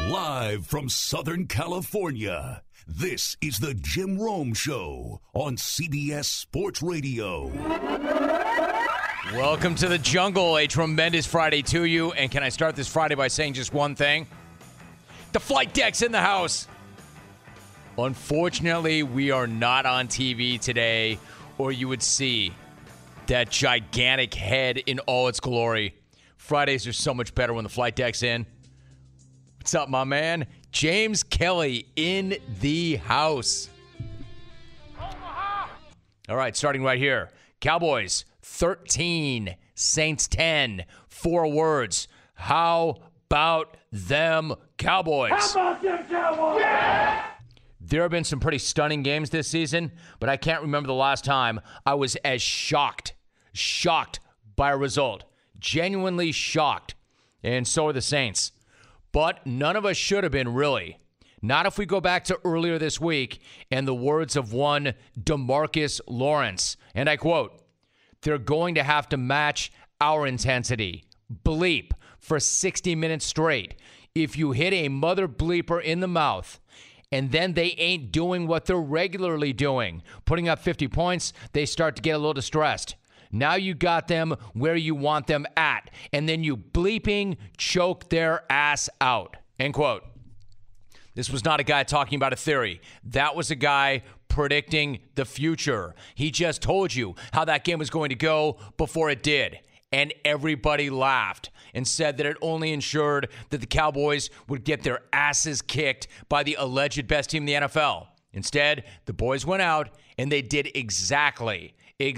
Live from Southern California, this is the Jim Rome Show on CBS Sports Radio. Welcome to the jungle. A tremendous Friday to you. And can I start this Friday by saying just one thing? The flight deck's in the house. Unfortunately, we are not on TV today, or you would see that gigantic head in all its glory. Fridays are so much better when the flight deck's in. What's up, my man? James Kelly in the house. All right, starting right here. Cowboys 13, Saints 10. 4 words. How about them Cowboys? How about them Cowboys? Yeah! There have been some pretty stunning games this season, but I can't remember the last time I was as shocked by a result. Genuinely shocked. And so are the Saints. But none of us should have been, really. Not if we go back to earlier this week and the words of one DeMarcus Lawrence. And I quote, "They're going to have to match our intensity. Bleep for 60 minutes straight. If you hit a mother bleeper in the mouth and then they ain't doing what they're regularly doing, putting up 50 points, they start to get a little distressed. Now you got them where you want them at, and then you bleeping choke their ass out." End quote. This was not a guy talking about a theory. That was a guy predicting the future. He just told you how that game was going to go before it did. And everybody laughed and said that it only ensured that the Cowboys would get their asses kicked by the alleged best team in the NFL. Instead, the boys went out and they did exactly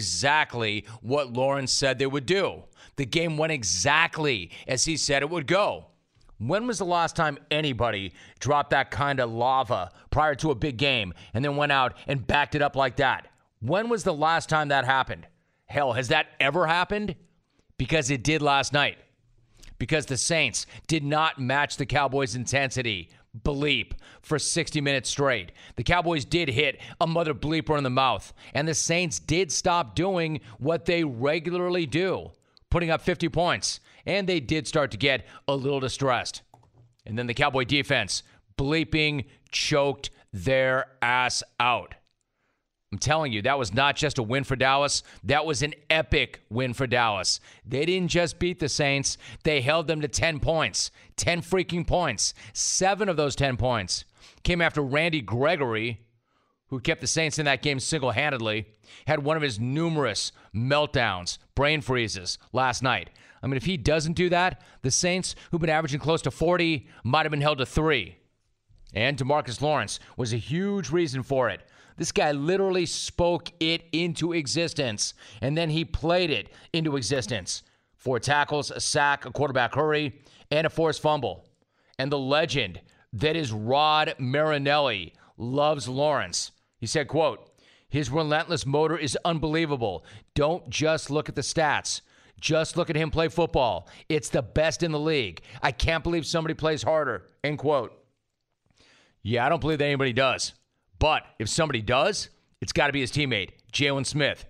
what Lawrence said they would do. The game went exactly as he said it would go. When was the last time anybody dropped that kind of lava prior to a big game and then went out and backed it up like that? When was the last time that happened? Hell, has that ever happened? Because it did last night. Because the Saints did not match the Cowboys' intensity. Bleep for 60 minutes straight. The Cowboys did hit a mother bleeper in the mouth, and the Saints did stop doing what they regularly do, putting up 50 points, and they did start to get a little distressed. And then the Cowboy defense bleeping choked their ass out. I'm telling you, that was not just a win for Dallas. That was an epic win for Dallas. They didn't just beat the Saints. They held them to 10 points. 10 freaking points. 7 of those 10 points came after Randy Gregory, who kept the Saints in that game single-handedly, had one of his numerous meltdowns, brain freezes last night. I mean, if he doesn't do that, the Saints, who've been averaging close to 40, might have been held to 3. And DeMarcus Lawrence was a huge reason for it. This guy literally spoke it into existence, and then he played it into existence. 4 tackles, a sack, a quarterback hurry, and a forced fumble. And the legend that is Rod Marinelli loves Lawrence. He said, quote, "His relentless motor is unbelievable. Don't just look at the stats. Just look at him play football. It's the best in the league. I can't believe somebody plays harder." End quote. Yeah, I don't believe that anybody does. But if somebody does, it's got to be his teammate, Jalen Smith.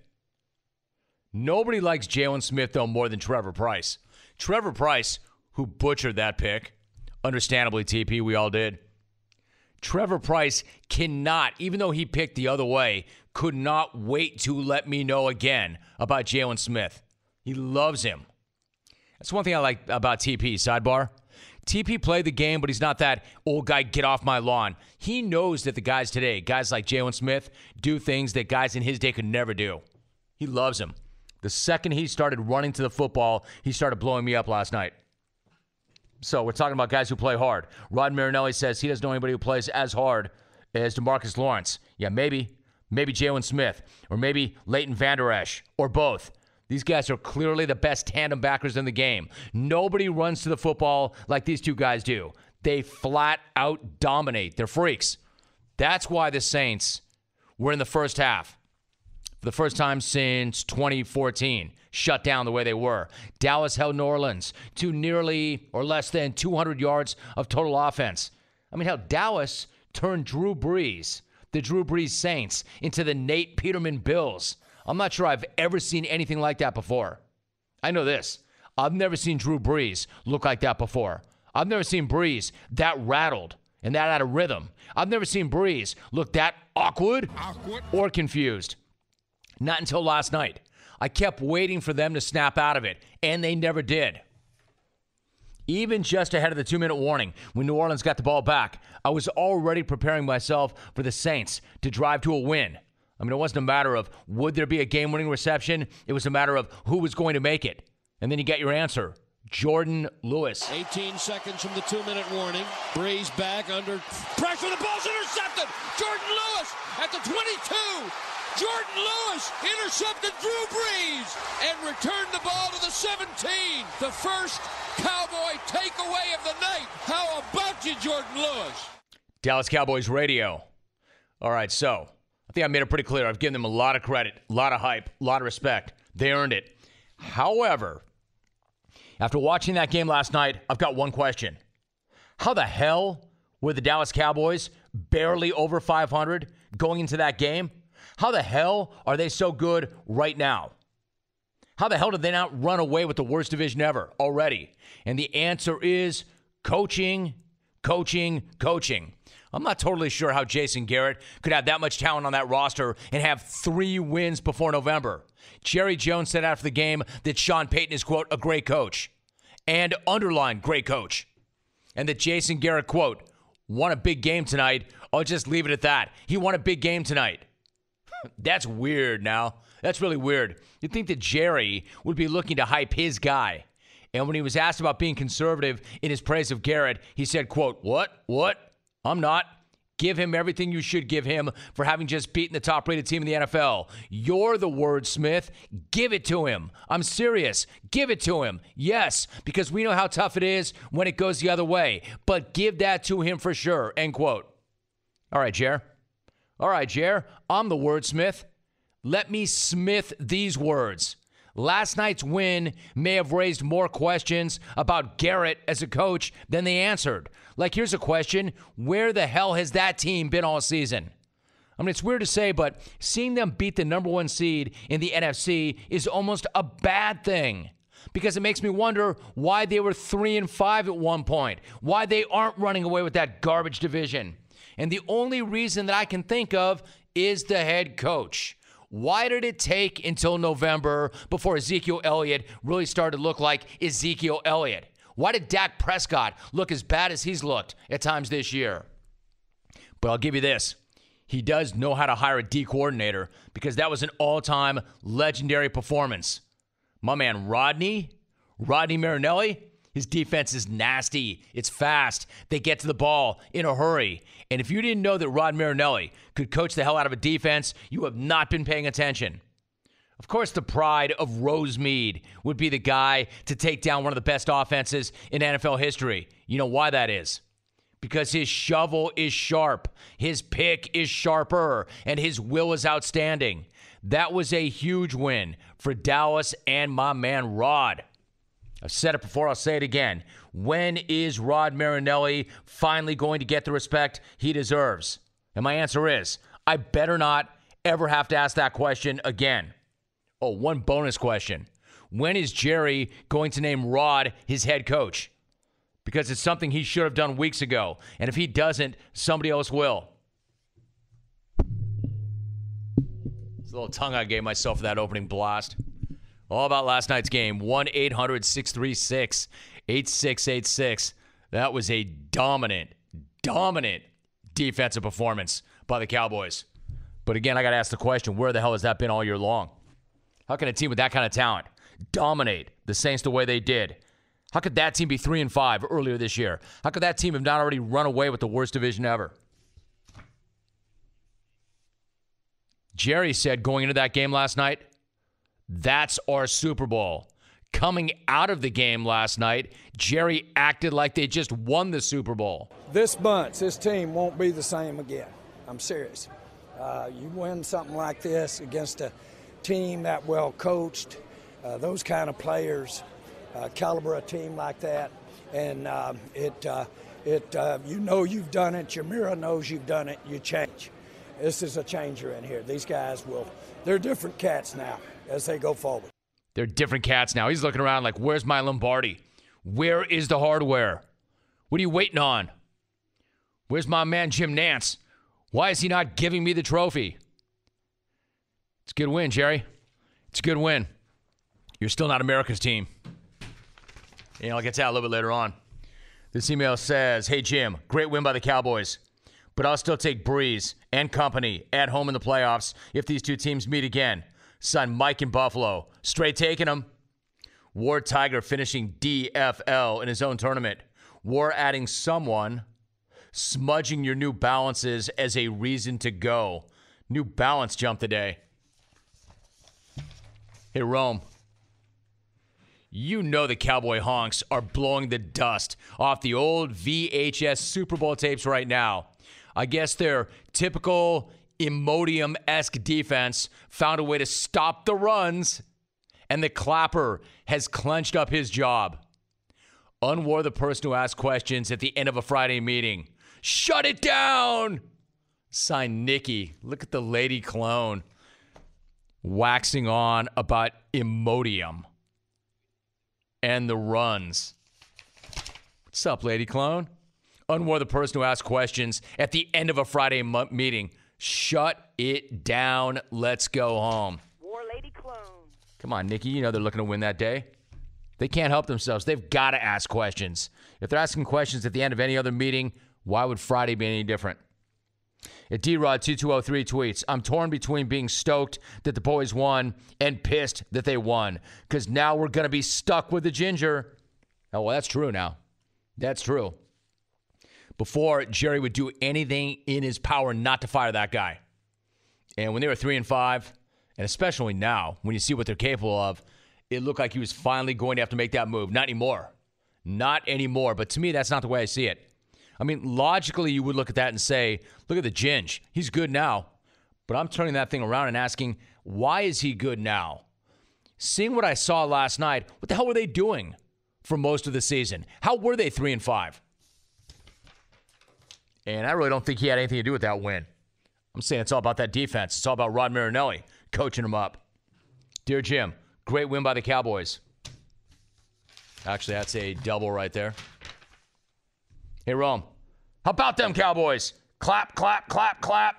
Nobody likes Jalen Smith, though, more than Trevor Pryce. Trevor Pryce, who butchered that pick, understandably, TP, we all did. Trevor Pryce cannot, even though he picked the other way, could not wait to let me know again about Jalen Smith. He loves him. That's one thing I like about TP, sidebar. TP played the game, but he's not that old guy, get off my lawn. He knows that the guys today, guys like Jalen Smith, do things that guys in his day could never do. He loves him. The second he started running to the football, he started blowing me up last night. So we're talking about guys who play hard. Rod Marinelli says he doesn't know anybody who plays as hard as DeMarcus Lawrence. Yeah, maybe Jalen Smith, or maybe Leighton Vander Esch, or both. These guys are clearly the best tandem backers in the game. Nobody runs to the football like these two guys do. They flat out dominate. They're freaks. That's why the Saints were in the first half, for the first time since 2014, shut down the way they were. Dallas held New Orleans to nearly or less than 200 yards of total offense. I mean, how Dallas turned Drew Brees, the Drew Brees Saints, into the Nate Peterman Bills. I'm not sure I've ever seen anything like that before. I know this. I've never seen Drew Brees look like that before. I've never seen Breeze that rattled and that out of rhythm. I've never seen Breeze look that awkward or confused. Not until last night. I kept waiting for them to snap out of it, and they never did. Even just ahead of the 2-minute warning, when New Orleans got the ball back, I was already preparing myself for the Saints to drive to a win. I mean, it wasn't a matter of would there be a game-winning reception. It was a matter of who was going to make it. And then you get your answer, Jordan Lewis. 18 seconds from the 2-minute warning. Breeze back under pressure. The ball's intercepted. Jordan Lewis at the 22. Jordan Lewis intercepted Drew Brees and returned the ball to the 17. The first Cowboy takeaway of the night. How about you, Jordan Lewis? Dallas Cowboys radio. All right, so I think I made it pretty clear. I've given them a lot of credit, a lot of hype, a lot of respect. They earned it. However, after watching that game last night, I've got one question. How the hell were the Dallas Cowboys barely over 500 going into that game? How the hell are they so good right now? How the hell did they not run away with the worst division ever already? And the answer is coaching, coaching, coaching. I'm not totally sure how Jason Garrett could have that much talent on that roster and have 3 wins before November. Jerry Jones said after the game that Sean Payton is, quote, a great coach, and underlined great coach. And that Jason Garrett, quote, won a big game tonight. I'll just leave it at that. He won a big game tonight. That's weird now. That's really weird. You'd think that Jerry would be looking to hype his guy. And when he was asked about being conservative in his praise of Garrett, he said, quote, What? I'm not. Give him everything you should give him for having just beaten the top-rated team in the NFL. You're the wordsmith. Give it to him. I'm serious. Give it to him. Yes, because we know how tough it is when it goes the other way. But give that to him for sure. End quote. All right, Jer. I'm the wordsmith. Let me smith these words. Last night's win may have raised more questions about Garrett as a coach than they answered. Like, here's a question. Where the hell has that team been all season? I mean, it's weird to say, but seeing them beat the number 1 seed in the NFC is almost a bad thing. Because it makes me wonder why they were 3-5 at one point. Why they aren't running away with that garbage division. And the only reason that I can think of is the head coach. Why did it take until November before Ezekiel Elliott really started to look like Ezekiel Elliott? Why did Dak Prescott look as bad as he's looked at times this year? But I'll give you this. He does know how to hire a D coordinator because that was an all-time legendary performance. My man Rodney Marinelli, his defense is nasty. It's fast. They get to the ball in a hurry. And if you didn't know that Rod Marinelli could coach the hell out of a defense, you have not been paying attention. Of course, the pride of Rose Mead would be the guy to take down one of the best offenses in NFL history. You know why that is? Because his shovel is sharp, his pick is sharper, and his will is outstanding. That was a huge win for Dallas and my man Rod. I've said it before, I'll say it again. When is Rod Marinelli finally going to get the respect he deserves? And my answer is, I better not ever have to ask that question again. Oh, one bonus question. When is Jerry going to name Rod his head coach? Because it's something he should have done weeks ago. And if he doesn't, somebody else will. It's a little tongue I gave myself for that opening blast. All about last night's game. 1-800-636-8686. That was a dominant defensive performance by the Cowboys. But again, I got to ask the question, where the hell has that been all year long? How can a team with that kind of talent dominate the Saints the way they did? How could that team be 3-5 earlier this year? How could that team have not already run away with the worst division ever? Jerry said going into that game last night, that's our Super Bowl. Coming out of the game last night, Jerry acted like they just won the Super Bowl. This team won't be the same again. I'm serious. You win something like this against a team that well coached, those kind of players, caliber a team like that, and you know you've done it. Your mirror knows you've done it. You change. This is a changer in here. These guys they're different cats now as they go forward. They're different cats now. He's looking around like, where's my Lombardi? Where is the hardware? What are you waiting on? Where's my man Jim Nantz? Why is he not giving me the trophy? It's a good win, Jerry. It's a good win. You're still not America's team. I'll get to that a little bit later on. This email says, hey, Jim, great win by the Cowboys, but I'll still take Breeze and company at home in the playoffs if these two teams meet again. Son, Mike in Buffalo. Straight taking them. War Tiger finishing DFL in his own tournament. War adding someone. Smudging your New Balances as a reason to go. New Balance jump today. Hey, Rome. You know the Cowboy honks are blowing the dust off the old VHS Super Bowl tapes right now. I guess their typical Imodium-esque defense found a way to stop the runs, and the Clapper has clenched up his job. Unwar the person who asks questions at the end of a Friday meeting. Shut it down! Signed Nikki. Look at the lady clone waxing on about Imodium and the runs. What's up, lady clone? Unwar the person who asks questions at the end of a Friday meeting. Shut it down. Let's go home. War lady clone. Come on, Nikki. You know they're looking to win that day. They can't help themselves. They've got to ask questions. If they're asking questions at the end of any other meeting, why would Friday be any different? At DRod2203 tweets, I'm torn between being stoked that the boys won and pissed that they won, because now we're going to be stuck with the ginger. Oh, well, that's true now. That's true. Before, Jerry would do anything in his power not to fire that guy. And when they were 3-5, and especially now, when you see what they're capable of, it looked like he was finally going to have to make that move. Not anymore. Not anymore. But to me, that's not the way I see it. I mean, logically, you would look at that and say, look at the Ginge. He's good now. But I'm turning that thing around and asking, why is he good now? Seeing what I saw last night, what the hell were they doing for most of the season? How were they 3-5? And I really don't think he had anything to do with that win. I'm saying it's all about that defense. It's all about Rod Marinelli coaching him up. Dear Jim, great win by the Cowboys. Actually, that's a double right there. Hey, Rome, how about them Cowboys? Clap, clap, clap, clap.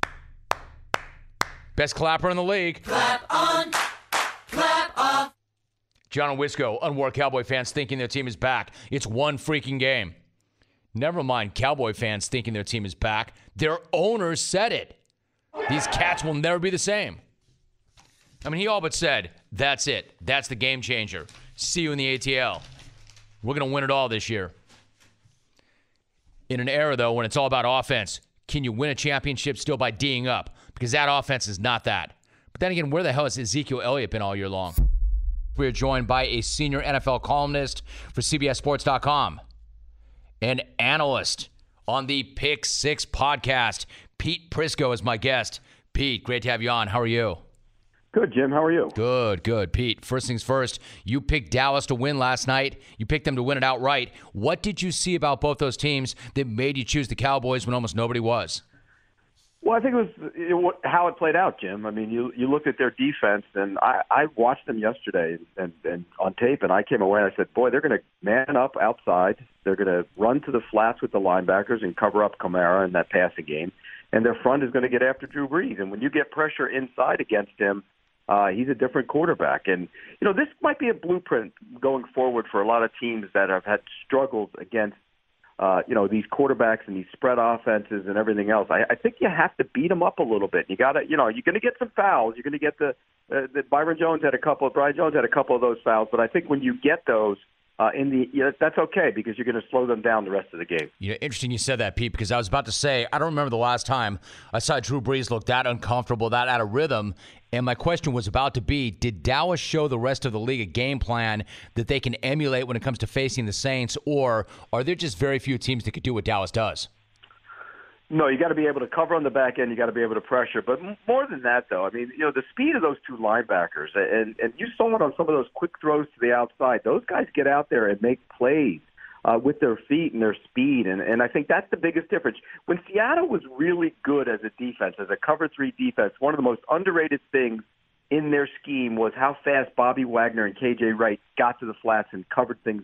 Best clapper in the league. Clap on, clap off. John and Wisco, unwar Cowboy fans thinking their team is back. It's one freaking game. Never mind Cowboy fans thinking their team is back. Their owners said it. These cats will never be the same. I mean, he all but said, that's it. That's the game changer. See you in the ATL. We're going to win it all this year. In an era, though, when it's all about offense, can you win a championship still by D'ing up? Because that offense is not that. But then again, where the hell has Ezekiel Elliott been all year long? We are joined by a senior NFL columnist for CBSSports.com, an analyst on the Pick Six podcast. Pete Prisco is my guest. Pete, great to have you on. How are you? Good, Jim. How are you? Good, good. Pete, first things first, you picked Dallas to win last night. You picked them to win it outright. What did you see about both those teams that made you choose the Cowboys when almost nobody was? Well, I think it was how it played out, Jim. I mean, you looked at their defense, and I watched them yesterday and on tape, and I came away and I said, boy, they're going to man up outside. They're going to run to the flats with the linebackers and cover up Kamara in that passing game, and their front is going to get after Drew Brees. And when you get pressure inside against him, he's a different quarterback. And, this might be a blueprint going forward for a lot of teams that have had struggles against, these quarterbacks and these spread offenses and everything else. I think you have to beat them up a little bit. You got to, you're going to get some fouls. You're going to get the Byron Jones had a couple. Brian Jones had a couple of those fouls. But I think when you get those, that's okay because you're going to slow them down the rest of the game. Interesting you said that, Pete, because I was about to say, I don't remember the last time I saw Drew Brees look that uncomfortable, that out of rhythm. And my question was about to be, did Dallas show the rest of the league a game plan that they can emulate when it comes to facing the Saints, or are there just very few teams that could do what Dallas does? No, you got to be able to cover on the back end. You got to be able to pressure. But more than that, though, I mean, the speed of those two linebackers, and you saw it on some of those quick throws to the outside. Those guys get out there and make plays with their feet and their speed, and I think that's the biggest difference. When Seattle was really good as a defense, as a cover three defense, one of the most underrated things in their scheme was how fast Bobby Wagner and KJ Wright got to the flats and covered things up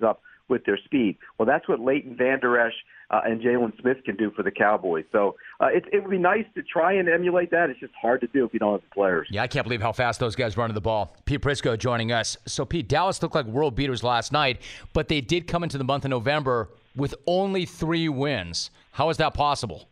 with their speed. Well, that's what Leighton Vander Esch and Jalen Smith can do for the Cowboys. So it would be nice to try and emulate that. It's just hard to do if you don't have the players. Yeah, I can't believe how fast those guys run to the ball. Pete Prisco joining us. So, Pete, Dallas looked like world beaters last night, but they did come into the month of November with only 3 wins. How is that possible?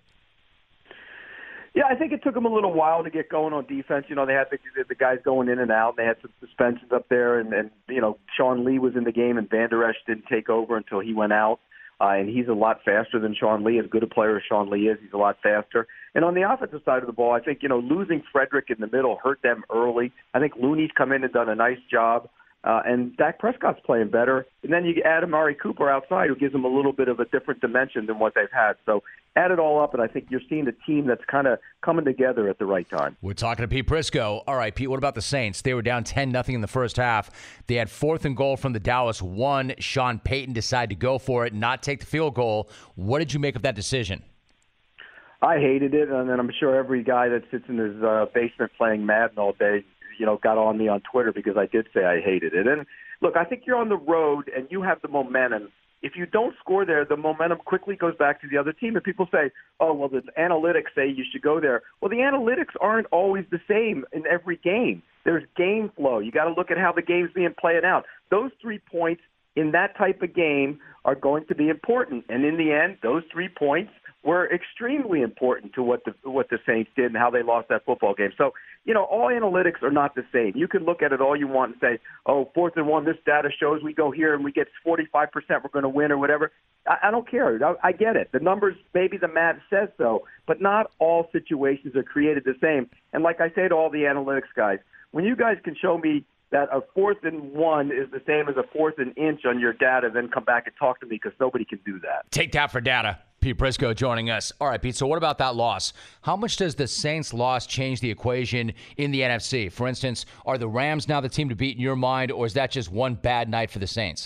Yeah, I think it took them a little while to get going on defense. You know, they had the guys going in and out. They had some suspensions up there, and you know, Sean Lee was in the game, and Vander Esch didn't take over until he went out. And he's a lot faster than Sean Lee. As good a player as Sean Lee is, he's a lot faster. And on the offensive side of the ball, I think, you know, losing Frederick in the middle hurt them early. I think Looney's come in and done a nice job. And Dak Prescott's playing better. And then you add Amari Cooper outside, who gives them a little bit of a different dimension than what they've had. So add it all up, and I think you're seeing a team that's kind of coming together at the right time. We're talking to Pete Prisco. All right, Pete, what about the Saints? They were down 10-0 in the first half. They had 4th and goal from the Dallas 1. Sean Payton decided to go for it, not take the field goal. What did you make of that decision? I hated it, and then I'm sure every guy that sits in his basement playing Madden all day, you know, got on me on Twitter because I did say I hated it. And look, I think you're on the road and you have the momentum. If you don't score there, the momentum quickly goes back to the other team. And people say, oh, well, the analytics say you should go there. Well, the analytics aren't always the same in every game. There's game flow. You got to look at how the game's being played out. Those 3 points in that type of game are going to be important. And in the end, those 3 points were extremely important to what the Saints did and how they lost that football game. So, you know, all analytics are not the same. You can look at it all you want and say, oh, 4th and 1, this data shows we go here and we get 45%, we're going to win or whatever. I don't care. I get it. The numbers, maybe the math says so, but not all situations are created the same. And like I say to all the analytics guys, when you guys can show me that a 4th and 1 is the same as a 4th and inch on your data, then come back and talk to me, because nobody can do that. Take that for data. Pete Prisco joining us. All right, Pete, so what about that loss? How much does the Saints' loss change the equation in the NFC? For instance, are the Rams now the team to beat in your mind, or is that just one bad night for the Saints?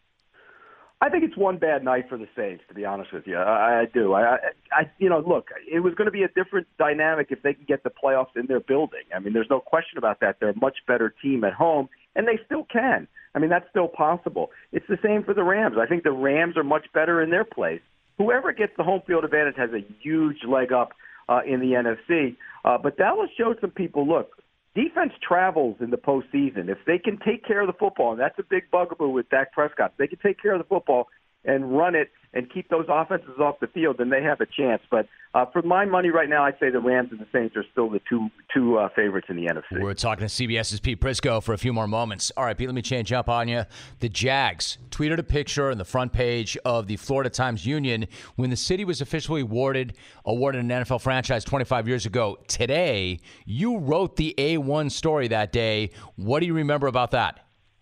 I think it's one bad night for the Saints, to be honest with you. I do. You know, look, it was going to be a different dynamic if they could get the playoffs in their building. I mean, there's no question about that. They're a much better team at home, and they still can. I mean, that's still possible. It's the same for the Rams. I think the Rams are much better in their place. Whoever gets the home field advantage has a huge leg up in the NFC. But Dallas showed some people, look, defense travels in the postseason. If they can take care of the football, and that's a big bugaboo with Dak Prescott, if they can take care of the football and run it and keep those offenses off the field, then they have a chance. But for my money right now, I'd say the Rams and the Saints are still the two favorites in the NFC. We're talking to CBS's Pete Prisco for a few more moments. All right, Pete, let me change up on you. The Jags tweeted a picture on the front page of the Florida Times-Union when the city was officially awarded an NFL franchise 25 years ago. Today, you wrote the A1 story that day. What do you remember about that?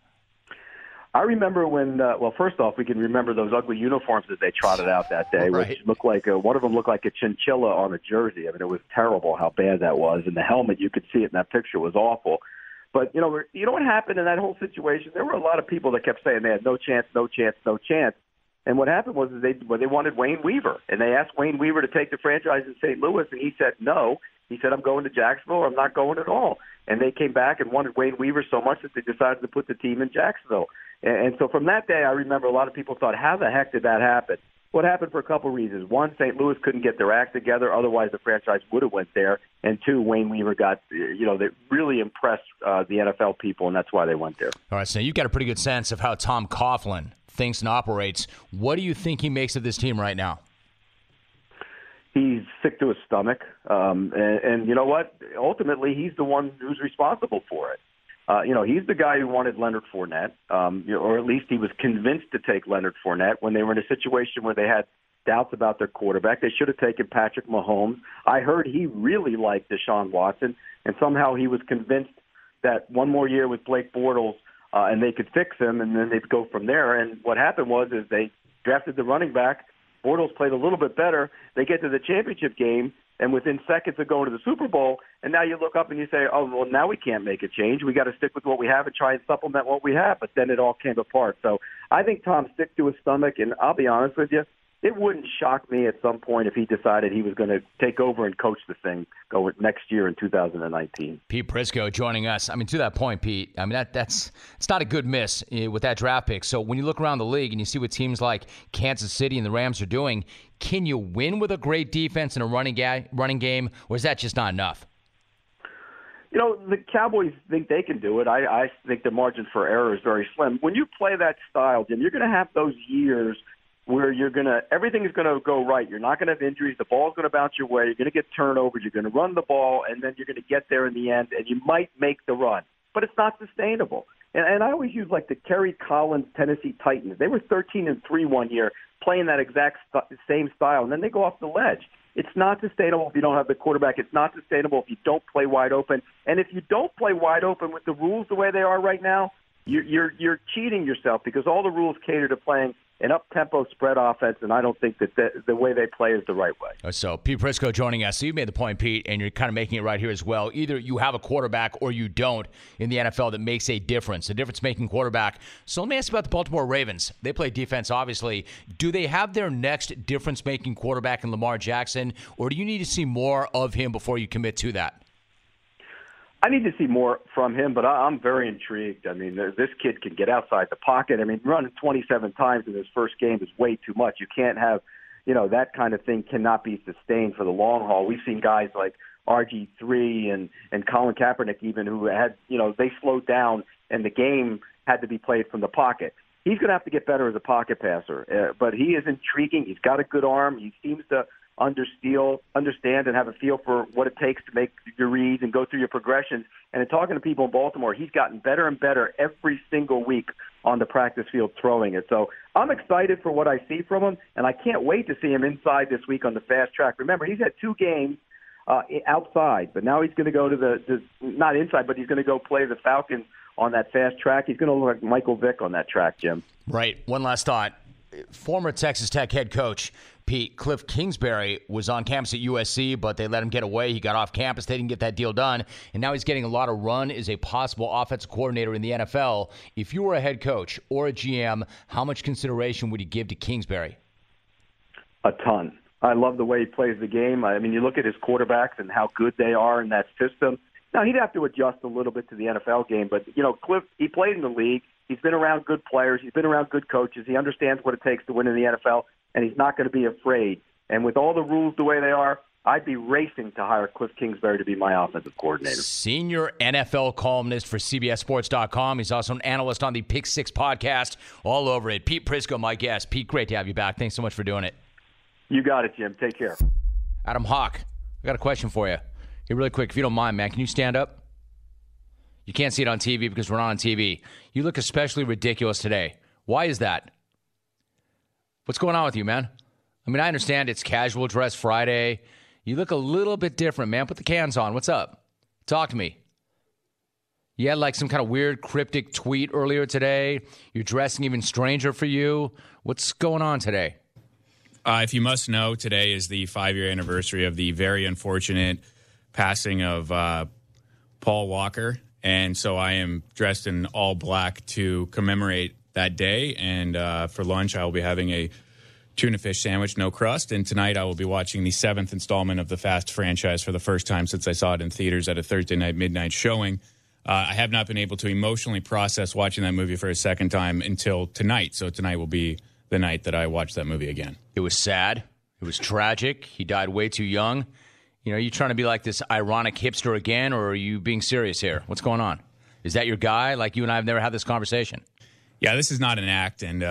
I remember when, first off, we can remember those ugly uniforms that they trotted out that day, right, which looked like one of them looked like a chinchilla on a jersey. I mean, it was terrible how bad that was. And the helmet, you could see it in that picture, was awful. But, you know what happened in that whole situation? There were a lot of people that kept saying they had no chance, no chance, no chance. And what happened was they wanted Wayne Weaver. And they asked Wayne Weaver to take the franchise in St. Louis, and he said no. He said, I'm going to Jacksonville, or I'm not going at all. And they came back and wanted Wayne Weaver so much that they decided to put the team in Jacksonville. And so from that day, I remember a lot of people thought, how the heck did that happen? What happened for a couple of reasons. One, St. Louis couldn't get their act together. Otherwise, the franchise would have went there. And two, Wayne Weaver they really impressed the NFL people, and that's why they went there. All right, so you've got a pretty good sense of how Tom Coughlin thinks and operates. What do you think he makes of this team right now? He's sick to his stomach. And you know what? Ultimately, he's the one who's responsible for it. He's the guy who wanted Leonard Fournette, or at least he was convinced to take Leonard Fournette when they were in a situation where they had doubts about their quarterback. They should have taken Patrick Mahomes. I heard he really liked Deshaun Watson, and somehow he was convinced that one more year with Blake Bortles and they could fix him, and then they'd go from there. And what happened was they drafted the running back. Bortles played a little bit better. They get to the championship game, and within seconds of going to the Super Bowl, and now you look up and you say, oh, well, now we can't make a change. We got to stick with what we have and try and supplement what we have. But then it all came apart. So I think Tom's sick to his stomach, and I'll be honest with you, it wouldn't shock me at some point if he decided he was going to take over and coach the thing go next year in 2019. Pete Prisco joining us. I mean, to that point, Pete, I mean, it's not a good miss with that draft pick. So when you look around the league and you see what teams like Kansas City and the Rams are doing, can you win with a great defense and a running game, or is that just not enough? You know, the Cowboys think they can do it. I think the margin for error is very slim. When you play that style, Jim, you're going to have those years where everything is going to go right. You're not going to have injuries. The ball's going to bounce your way. You're going to get turnovers. You're going to run the ball, and then you're going to get there in the end, and you might make the run. But it's not sustainable. And I always use like the Kerry Collins Tennessee Titans. They were 13-3 one year, playing that exact same style, and then they go off the ledge. It's not sustainable if you don't have the quarterback. It's not sustainable if you don't play wide open. And if you don't play wide open with the rules the way they are right now, you're cheating yourself, because all the rules cater to playing an up-tempo spread offense, and I don't think that the way they play is the right way. So Pete Prisco joining us. So you made the point, Pete, and you're kind of making it right here as well. Either you have a quarterback or you don't in the NFL that makes a difference, a difference-making quarterback. So let me ask you about the Baltimore Ravens. They play defense, obviously. Do they have their next difference-making quarterback in Lamar Jackson, or do you need to see more of him before you commit to that? I need to see more from him, but I'm very intrigued. I mean, this kid can get outside the pocket. I mean, running 27 times in his first game is way too much. You can't have, that kind of thing cannot be sustained for the long haul. We've seen guys like RG3 and Colin Kaepernick even who had, they slowed down and the game had to be played from the pocket. He's going to have to get better as a pocket passer, but he is intriguing. He's got a good arm. He seems to understand and have a feel for what it takes to make your reads and go through your progressions. And in talking to people in Baltimore, he's gotten better and better every single week on the practice field throwing it. So I'm excited for what I see from him, and I can't wait to see him inside this week on the fast track. Remember, he's had 2 games outside, but now he's going to go to not inside, but he's going to go play the Falcons on that fast track. He's going to look like Michael Vick on that track, Jim. Right. One last thought. Former Texas Tech head coach Pete Cliff Kingsbury was on campus at USC, but they let him get away. He got off campus. They didn't get that deal done. And now he's getting a lot of run as a possible offensive coordinator in the NFL. If you were a head coach or a GM, how much consideration would you give to Kingsbury? A ton. I love the way he plays the game. I mean, you look at his quarterbacks and how good they are in that system. Now, he'd have to adjust a little bit to the NFL game, but, Cliff, he played in the league. He's been around good players. He's been around good coaches. He understands what it takes to win in the NFL, and he's not going to be afraid. And with all the rules the way they are, I'd be racing to hire Cliff Kingsbury to be my offensive coordinator. Senior NFL columnist for CBSSports.com. He's also an analyst on the Pick Six podcast. All over it. Pete Prisco, my guest. Pete, great to have you back. Thanks so much for doing it. You got it, Jim. Take care. Adam Hawk, I got a question for you. Hey, really quick, if you don't mind, man, can you stand up? You can't see it on TV because we're not on TV. You look especially ridiculous today. Why is that? What's going on with you, man? I mean, I understand it's casual dress Friday. You look a little bit different, man. Put the cans on. What's up? Talk to me. You had like some kind of weird cryptic tweet earlier today. You're dressing even stranger for you. What's going on today? If you must know, today is the 5-year anniversary of the very unfortunate passing of Paul Walker. And so I am dressed in all black to commemorate that day. And for lunch, I will be having a tuna fish sandwich, no crust. And tonight I will be watching the 7th installment of the Fast franchise for the first time since I saw it in theaters at a Thursday night midnight showing. I have not been able to emotionally process watching that movie for a second time until tonight. So tonight will be the night that I watch that movie again. It was sad. It was tragic. He died way too young. Are you trying to be like this ironic hipster again, or are you being serious here? What's going on? Is that your guy? Like, you and I have never had this conversation. Yeah, this is not an act, and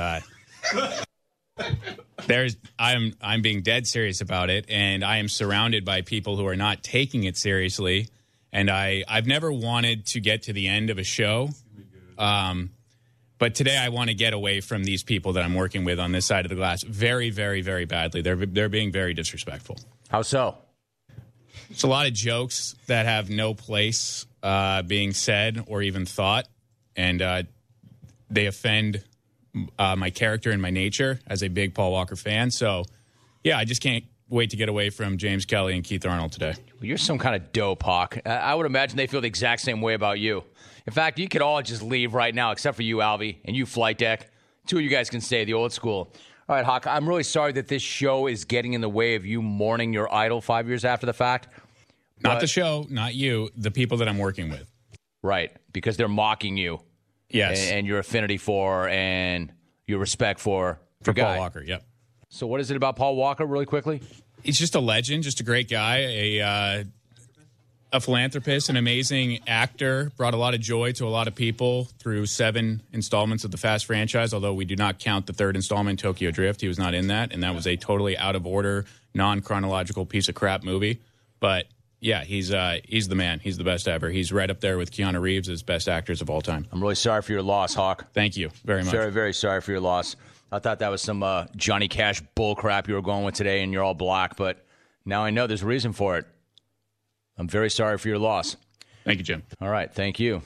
I'm being dead serious about it, and I am surrounded by people who are not taking it seriously, and I've never wanted to get to the end of a show, but today I want to get away from these people that I'm working with on this side of the glass very, very, very badly. They're being very disrespectful. How so? It's a lot of jokes that have no place being said or even thought, and they offend my character and my nature as a big Paul Walker fan. So, yeah, I just can't wait to get away from James Kelly and Keith Arnold today. Well, you're some kind of dope, Hawk. I would imagine they feel the exact same way about you. In fact, you could all just leave right now, except for you, Alvy, and you, Flight Deck. 2 of you guys can stay the old school. All right, Hawk, I'm really sorry that this show is getting in the way of you mourning your idol 5 years after the fact. Not the show, not you, the people that I'm working with. Right, because they're mocking you. Yes. And your affinity for and your respect for Paul Walker, yep. So what is it about Paul Walker, really quickly? He's just a legend, just a great guy, a philanthropist, an amazing actor, brought a lot of joy to a lot of people through 7 installments of the Fast franchise, although we do not count the 3rd installment, Tokyo Drift. He was not in that, and that was a totally out-of-order, non-chronological piece of crap movie. But, yeah, he's the man. He's the best ever. He's right up there with Keanu Reeves as best actors of all time. I'm really sorry for your loss, Hawk. Thank you very much. Very, very sorry for your loss. I thought that was some Johnny Cash bull crap you were going with today, and you're all black, but now I know there's a reason for it. I'm very sorry for your loss. Thank you, Jim. All right, thank you.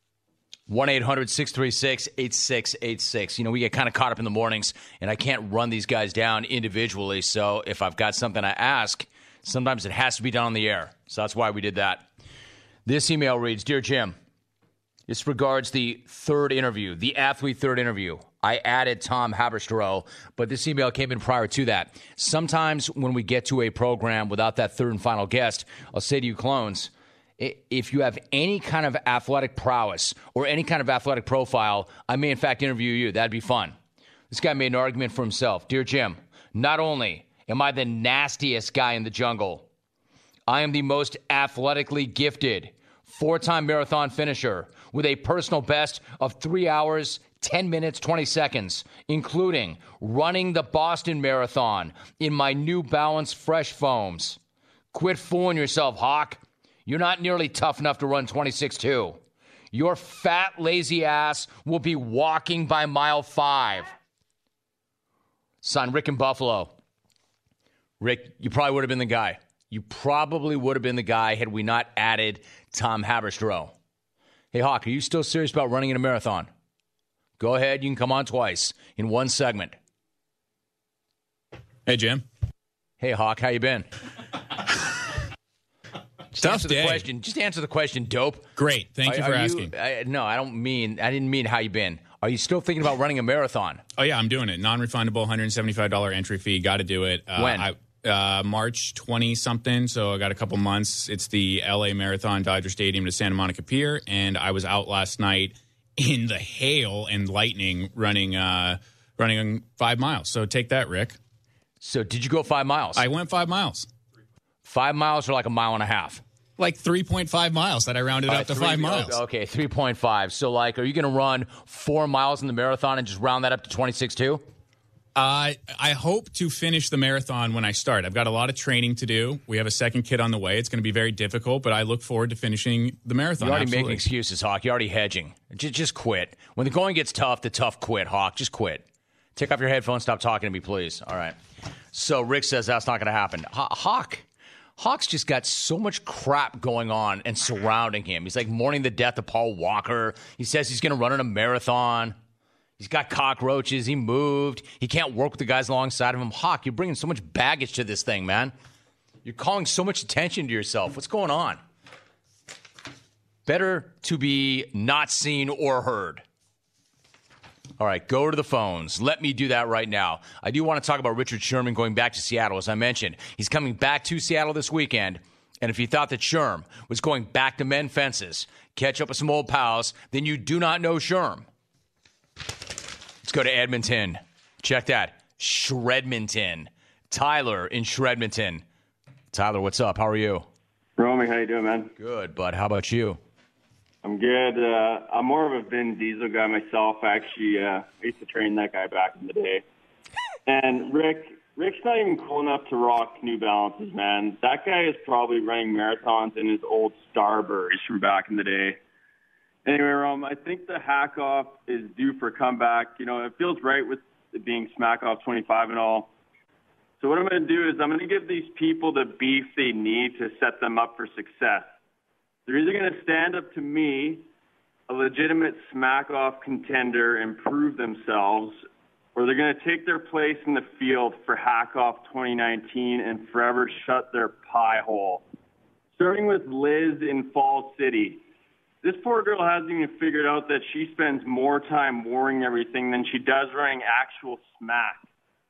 1-800-636-8686. You know, we get kind of caught up in the mornings, and I can't run these guys down individually, so if I've got something to ask, sometimes it has to be done on the air. So that's why we did that. This email reads, Dear Jim, this regards the third interview, the athlete third interview. I added Tom Haberstroh, but this email came in prior to that. Sometimes when we get to a program without that third and final guest, I'll say to you clones, if you have any kind of athletic prowess or any kind of athletic profile, I may in fact interview you. That'd be fun. This guy made an argument for himself. Dear Jim, not only am I the nastiest guy in the jungle, I am the most athletically gifted 4-time marathon finisher with a personal best of 3 hours, 10 minutes, 20 seconds, including running the Boston Marathon in my New Balance Fresh Foams. Quit fooling yourself, Hawk. You're not nearly tough enough to run 26.2. Your fat, lazy ass will be walking by mile 5. Son, Rick in Buffalo. Rick, you probably would have been the guy. You probably would have been the guy had we not added Tom Haberstroh. Hey, Hawk, are you still serious about running in a marathon? Go ahead. You can come on twice in one segment. Hey, Jim. Hey, Hawk. How you been? Tough day. Just answer the question, dope. Great. Thank you for asking. I didn't mean how you been. Are you still thinking about running a marathon? Oh, yeah, I'm doing it. Non-refundable, $175 entry fee. Got to do it. When? March 20-something, so I got a couple months. It's the L.A. Marathon, Dodger Stadium to Santa Monica Pier, and I was out last night in the hail and lightning running 5 miles. So take that, Rick. So did you go 5 miles? I went 5 miles. 5 miles or like a mile and a half? Like 3.5 miles that I rounded up to 5 miles. Okay, 3.5. So, like, are you going to run 4 miles in the marathon and just round that up to 26.2? I hope to finish the marathon when I start. I've got a lot of training to do. We have a second kid on the way. It's going to be very difficult, but I look forward to finishing the marathon. You're already making excuses, Hawk. You're already hedging. Just quit. When the going gets tough, the tough quit, Hawk. Just quit. Take off your headphones. Stop talking to me, please. All right. So Rick says that's not going to happen. Hawk's just got so much crap going on and surrounding him. He's like mourning the death of Paul Walker. He says he's going to run in a marathon. He's got cockroaches. He moved. He can't work with the guys alongside of him. Hawk, you're bringing so much baggage to this thing, man. You're calling so much attention to yourself. What's going on? Better to be not seen or heard. All right, go to the phones. Let me do that right now. I do want to talk about Richard Sherman going back to Seattle. As I mentioned, he's coming back to Seattle this weekend. And if you thought that Sherm was going back to mend fences, catch up with some old pals, then you do not know Sherm. Let's go to Edmonton. Check that. Shredmonton. Tyler in Shredmonton. Tyler, what's up? How are you? Romy, how you doing, man? Good, bud. How about you? I'm good. I'm more of a Vin Diesel guy myself. Actually, I used to train that guy back in the day. And Rick's not even cool enough to rock New Balances, man. That guy is probably running marathons in his old Starburst from back in the day. Anyway, Rom, I think the hack off is due for a comeback. You know, it feels right with it being smack off 25 and all. So what I'm going to do is I'm going to give these people the beef they need to set them up for success. They're either going to stand up to me, a legitimate smack-off contender, and prove themselves, or they're going to take their place in the field for Hack-Off 2019 and forever shut their pie hole. Starting with Liz in Falls City. This poor girl hasn't even figured out that she spends more time worrying everything than she does running actual smack.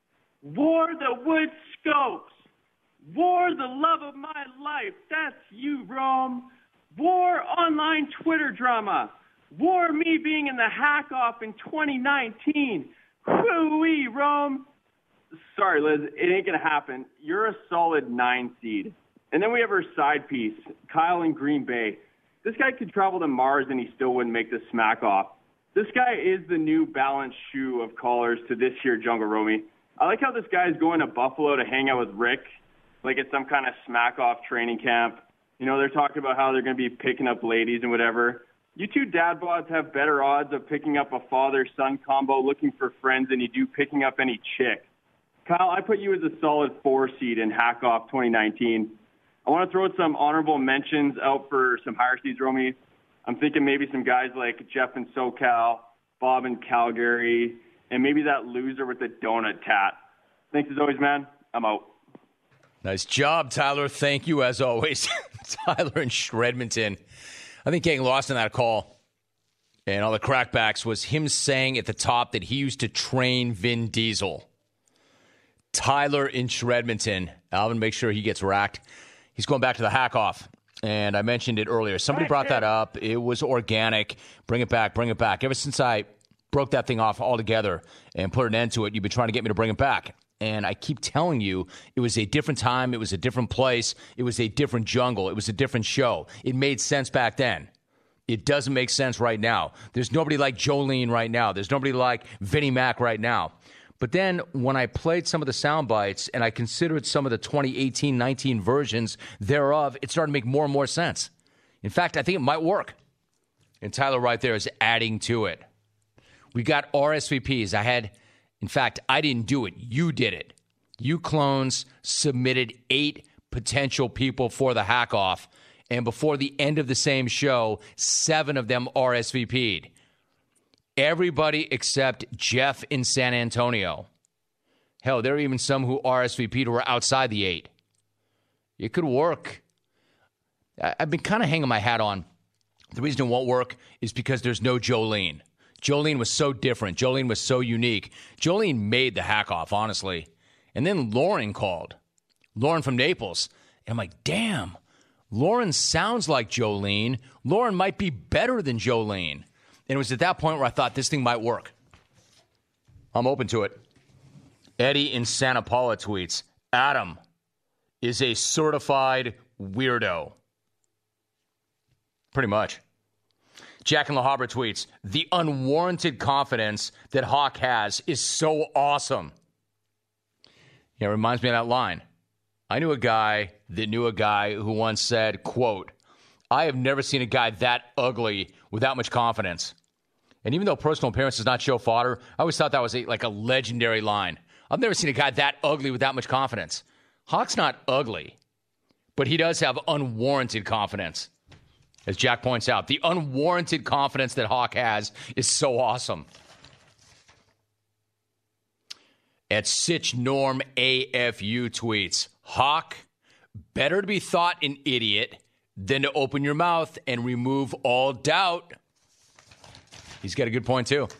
Wore the wood scopes. Wore the love of my life. That's you, Rome. Wore online Twitter drama. Wore me being in the hack off in 2019. Woo-wee, Rome. Sorry, Liz, it ain't going to happen. You're a solid 9 seed. And then we have our side piece, Kyle in Green Bay. This guy could travel to Mars and he still wouldn't make the smack off. This guy is the new balanced shoe of callers to this year Jungle Romy. I like how this guy is going to Buffalo to hang out with Rick, like it's some kind of smack-off training camp. You know, they're talking about how they're going to be picking up ladies and whatever. You two dad bods have better odds of picking up a father-son combo looking for friends than you do picking up any chick. Kyle, I put you as a solid 4 seed in Hack Off 2019. I want to throw some honorable mentions out for some higher seeds, Romy. I'm thinking maybe some guys like Jeff in SoCal, Bob in Calgary, and maybe that loser with the donut tat. Thanks as always, man. I'm out. Nice job, Tyler. Thank you, as always. Tyler in Shredmonton. I think getting lost in that call and all the crackbacks was him saying at the top that he used to train Vin Diesel. Tyler in Shredmonton. Alvin, make sure he gets racked. He's going back to the hack off. And I mentioned it earlier. Somebody brought that up. It was organic. Bring it back, bring it back. Ever since I broke that thing off altogether and put an end to it, you've been trying to get me to bring it back. And I keep telling you, it was a different time. It was a different place. It was a different jungle. It was a different show. It made sense back then. It doesn't make sense right now. There's nobody like Jolene right now. There's nobody like Vinnie Mac right now. But then when I played some of the sound bites and I considered some of the 2018-19 versions thereof, it started to make more and more sense. In fact, I think it might work. And Tyler right there is adding to it. We got RSVPs. In fact, I didn't do it. You did it. You clones submitted 8 potential people for the hack off. And before the end of the same show, 7 of them RSVP'd. Everybody except Jeff in San Antonio. Hell, there are even some who RSVP'd who were outside the 8. It could work. I've been kind of hanging my hat on. The reason it won't work is because there's no Jolene. Jolene was so different. Jolene was so unique. Jolene made the hack off, honestly. And then Lauren called. Lauren from Naples. And I'm like, damn, Lauren sounds like Jolene. Lauren might be better than Jolene. And it was at that point where I thought this thing might work. I'm open to it. Eddie in Santa Paula tweets, Adam is a certified weirdo. Pretty much. Jack in La Habra tweets, the unwarranted confidence that Hawk has is so awesome. Yeah, it reminds me of that line. I knew a guy that knew a guy who once said, quote, I have never seen a guy that ugly without much confidence. And even though personal appearance does not show fodder, I always thought that was like a legendary line. I've never seen a guy that ugly without much confidence. Hawk's not ugly, but he does have unwarranted confidence. As Jack points out, the unwarranted confidence that Hawk has is so awesome. At Sitch Norm AFU tweets, Hawk, better to be thought an idiot than to open your mouth and remove all doubt. He's got a good point, too.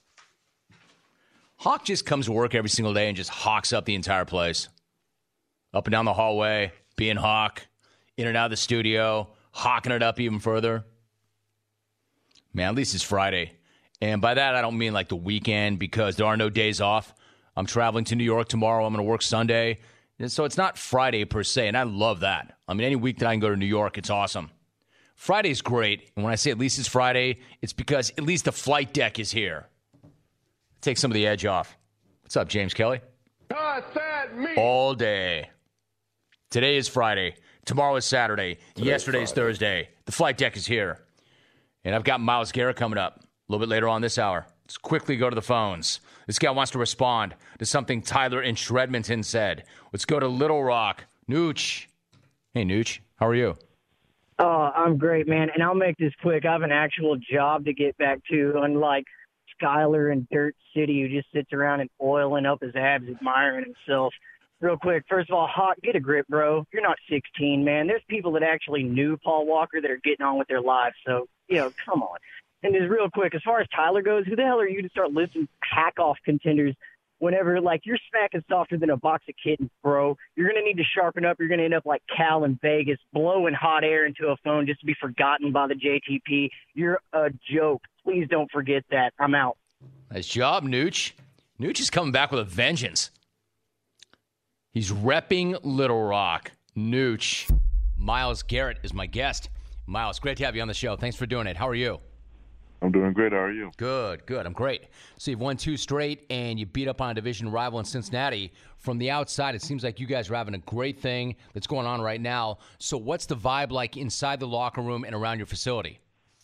Hawk just comes to work every single day and just hawks up the entire place. Up and down the hallway, being Hawk, in and out of the studio, hawking it up even further. Man, at least it's Friday. And by that, I don't mean like the weekend because there are no days off. I'm traveling to New York tomorrow. I'm going to work Sunday. And so it's not Friday per se, and I love that. I mean, any week that I can go to New York, it's awesome. Friday's great. And when I say at least it's Friday, it's because at least the flight deck is here. Take some of the edge off. What's up, James Kelly? All day. Today is Friday. Tomorrow is Saturday. Yesterday's Thursday. The flight deck is here. And I've got Myles Garrett coming up a little bit later on this hour. Let's quickly go to the phones. This guy wants to respond to something Tyler in Shredmonton said. Let's go to Little Rock. Nooch. Hey, Nooch. How are you? Oh, I'm great, man. And I'll make this quick. I have an actual job to get back to, unlike Skyler in Dirt City, who just sits around and oiling up his abs, admiring himself. Real quick, first of all, Hawk, get a grip, bro. You're not 16, man. There's people that actually knew Paul Walker that are getting on with their lives. So, come on. And just real quick, as far as Tyler goes, who the hell are you to start listing hack-off contenders whenever, like, your smack is softer than a box of kittens, bro. You're going to need to sharpen up. You're going to end up like Cal in Vegas, blowing hot air into a phone just to be forgotten by the JTP. You're a joke. Please don't forget that. I'm out. Nice job, Nooch. Nooch is coming back with a vengeance. He's repping Little Rock. Nooch. Myles Garrett is my guest. Myles, great to have you on the show. Thanks for doing it. How are you? I'm doing great. How are you? Good. I'm great. So you've won 2 straight, and you beat up on a division rival in Cincinnati. From the outside, it seems like you guys are having a great thing that's going on right now. So what's the vibe like inside the locker room and around your facility?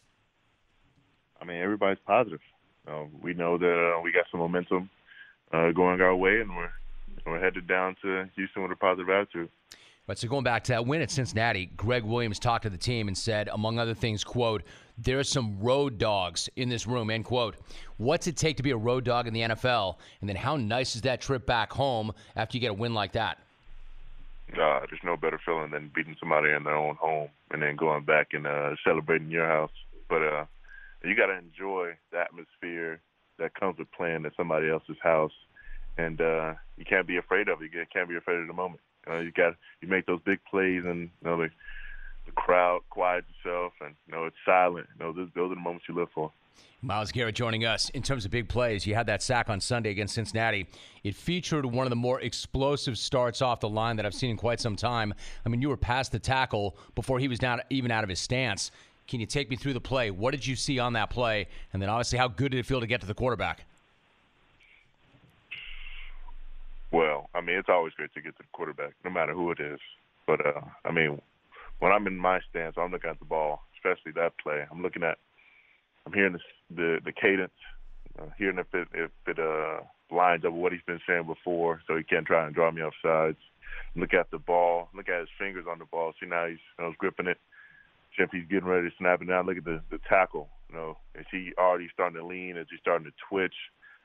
I mean, everybody's positive. We know that we got some momentum going our way, and we're headed down to Houston with a positive attitude. Right, so going back to that win at Cincinnati, Greg Williams talked to the team and said, among other things, quote, "There are some road dogs in this room," end quote. What's it take to be a road dog in the NFL? And then how nice is that trip back home after you get a win like that? There's no better feeling than beating somebody in their own home and then going back and celebrating your house. But you got to enjoy the atmosphere that comes with playing at somebody else's house. And you can't be afraid of it. You can't be afraid of the moment. You make those big plays, and the crowd quiets itself, and it's silent. Those are the moments you live for. Myles Garrett joining us. In terms of big plays, you had that sack on Sunday against Cincinnati. It featured one of the more explosive starts off the line that I've seen in quite some time. I mean, you were past the tackle before he was not even out of his stance. Can you take me through the play? What did you see on that play? And then obviously, how good did it feel to get to the quarterback? Well, I mean, it's always great to get to the quarterback, no matter who it is. But, I mean, when I'm in my stance, I'm looking at the ball, especially that play. I'm hearing the cadence, hearing if it lines up with what he's been saying before, so he can't try and draw me off sides. Look at the ball, look at his fingers on the ball, see now he's gripping it. See if he's getting ready to snap it. Now look at the tackle. Is he already starting to lean? Is he starting to twitch?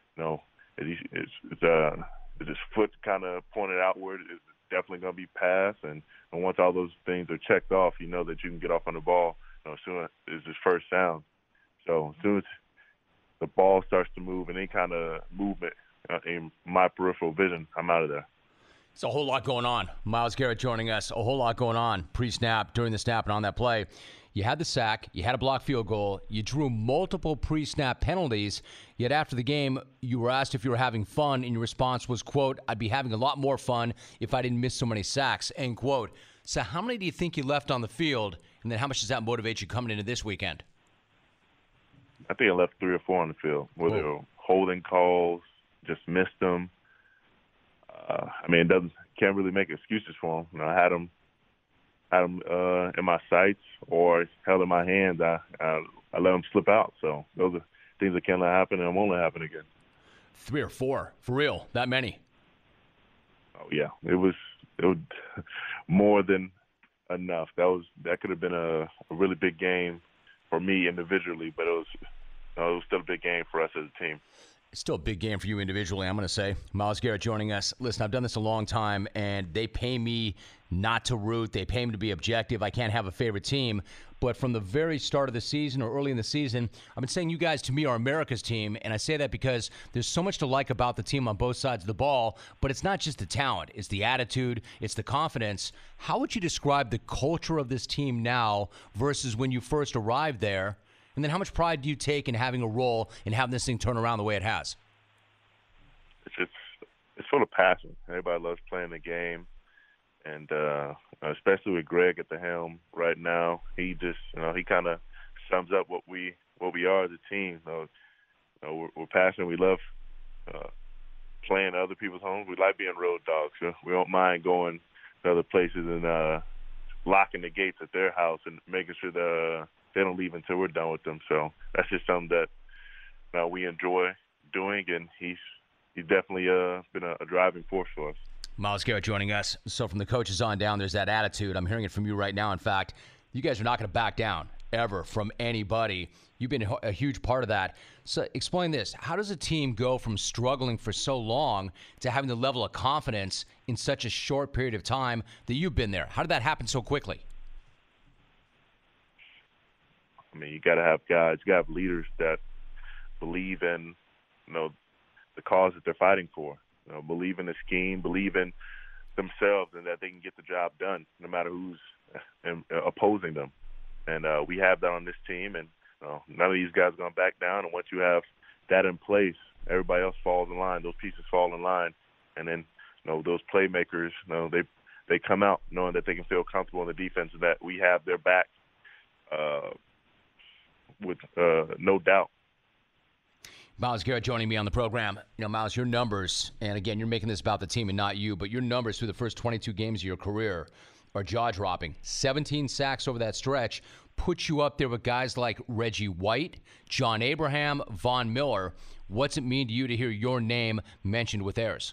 Is his foot kind of pointed outward? Is it definitely going to be pass? And once all those things are checked off, you know that you can get off on the ball as soon as his first sound. So as soon as the ball starts to move and any kind of movement in my peripheral vision, I'm out of there. It's a whole lot going on. Myles Garrett joining us. A whole lot going on pre-snap, during the snap, and on that play. You had the sack. You had a blocked field goal. You drew multiple pre-snap penalties. Yet after the game, you were asked if you were having fun, and your response was, quote, "I'd be having a lot more fun if I didn't miss so many sacks," end quote. So how many do you think you left on the field, and then how much does that motivate you coming into this weekend? I think I left 3 or 4 on the field, whether they were holding calls, just missed them. I mean, can't really make excuses for them. I had them in my sights or held in my hands. I let them slip out. So those are things that can't let happen and won't let happen again. 3 or 4, for real? That many? Oh yeah, it was more than enough. That could have been a really big game for me individually, but it was still a big game for us as a team. It's still a big game for you individually, I'm going to say. Myles Garrett joining us. Listen, I've done this a long time, and they pay me not to root. They pay me to be objective. I can't have a favorite team. But from the very start of the season or early in the season, I've been saying you guys, to me, are America's team. And I say that because there's so much to like about the team on both sides of the ball. But it's not just the talent. It's the attitude. It's the confidence. How would you describe the culture of this team now versus when you first arrived there? And then how much pride do you take in having a role in having this thing turn around the way it has? It's full of passion. Everybody loves playing the game. And especially with Greg at the helm right now, he just, he kind of sums up what we are as a team. We're passionate. We love playing other people's homes. We like being road dogs. We don't mind going to other places and locking the gates at their house and making sure that they don't leave until we're done with them. So that's just something that we enjoy doing, and he's definitely been a driving force for us. Myles Garrett joining us. So from the coaches on down, there's that attitude. I'm hearing it from you right now. In fact, you guys are not going to back down ever from anybody. You've been a huge part of that. So explain this. How does a team go from struggling for so long to having the level of confidence in such a short period of time that you've been there? How did that happen so quickly? I mean, you got to have guys, you got to have leaders that believe in, the the cause that they're fighting for. Believe in the scheme, believe in themselves, and that they can get the job done no matter who's opposing them. And we have that on this team, and none of these guys are going to back down. And once you have that in place, everybody else falls in line. Those pieces fall in line, and then those playmakers, they come out knowing that they can feel comfortable in the defense and that we have their back with no doubt. Myles Garrett joining me on the program. Myles, your numbers, and again, you're making this about the team and not you, but your numbers through the first 22 games of your career are jaw-dropping. 17 sacks over that stretch puts you up there with guys like Reggie White, John Abraham, Von Miller. What's it mean to you to hear your name mentioned with theirs?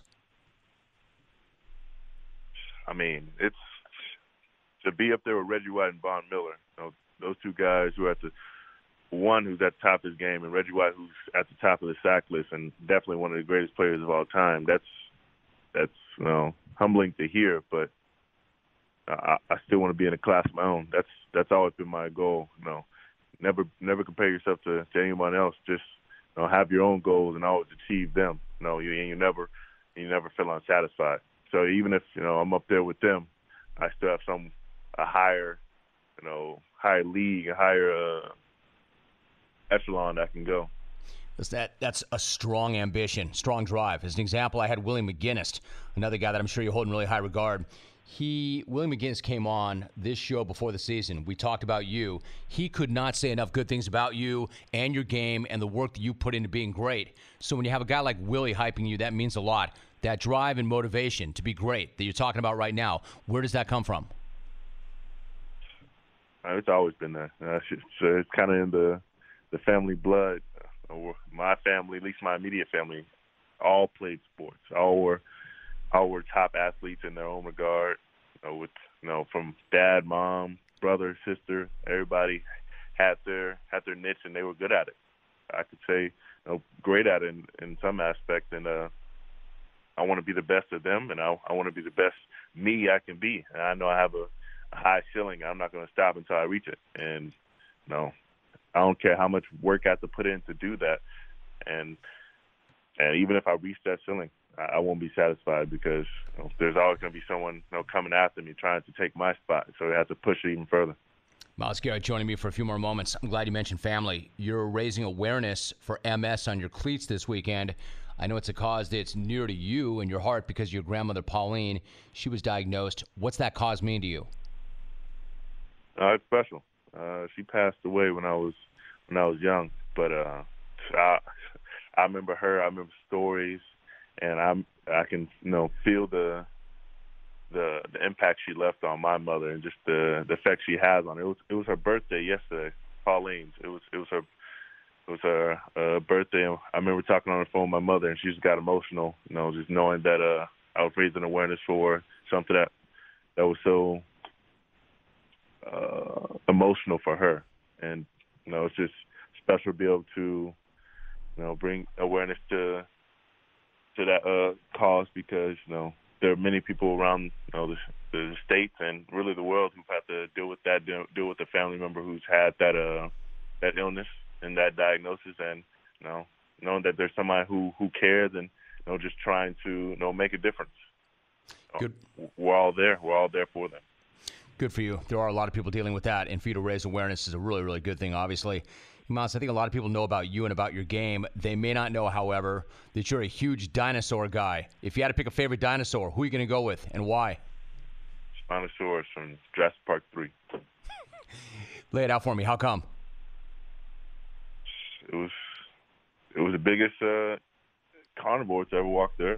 I mean, it's to be up there with Reggie White and Von Miller. Those two guys who are at the one who's at the top of his game, and Reggie White who's at the top of the sack list, and definitely one of the greatest players of all time. That's humbling to hear, but I still want to be in a class of my own. That's always been my goal. Never compare yourself to anyone else. Just have your own goals and always achieve them. You never feel unsatisfied. So even if I'm up there with them, I still have a higher league, a higher echelon I can go. That's a strong ambition, strong drive. As an example, I had Willie McGinnis, another guy that I'm sure you hold in really high regard. Willie McGinnis came on this show before the season. We talked about you. He could not say enough good things about you and your game and the work that you put into being great. So when you have a guy like Willie hyping you, that means a lot. That drive and motivation to be great that you're talking about right now, where does that come from? It's always been there. It's kind of in the family blood. My family, at least my immediate family, all played sports. All were top athletes in their own regard. From dad, mom, brother, sister, everybody had their niche and they were good at it. I could say, great at it in some aspect, and I want to be the best of them, and I want to be the best me I can be. And I know I have a high ceiling. I'm not going to stop until I reach it. And I don't care how much work I have to put in to do that. And even if I reach that ceiling, I won't be satisfied because there's always going to be someone coming after me trying to take my spot. So I have to push it even further. Myles Garrett joining me for a few more moments. I'm glad you mentioned family. You're raising awareness for MS on your cleats this weekend. I know it's a cause that's near to you and your heart because your grandmother, Pauline, she was diagnosed. What's that cause mean to you? It's special. She passed away when I was young, but I remember her. I remember stories, and I can feel the impact she left on my mother and just the effect she has on her. It was her birthday yesterday, Pauline's. It was her birthday. I remember talking on the phone with my mother, and she just got emotional. Just knowing that I was raising awareness for something that was so emotional for her. And it's just special to be able to bring awareness to that cause because there are many people around the states and really the world who've had to deal with a family member who's had that illness and that diagnosis, and knowing that there's somebody who cares and just trying to make a difference. Good. We're all there for them. Good for you. There are a lot of people dealing with that, and for you to raise awareness is a really, really good thing, obviously. Myles, I think a lot of people know about you and about your game. They may not know, however, that you're a huge dinosaur guy. If you had to pick a favorite dinosaur, who are you going to go with and why? Spinosaurus from Jurassic Park 3. Lay it out for me. How come? It was the biggest carnivore to ever walk there.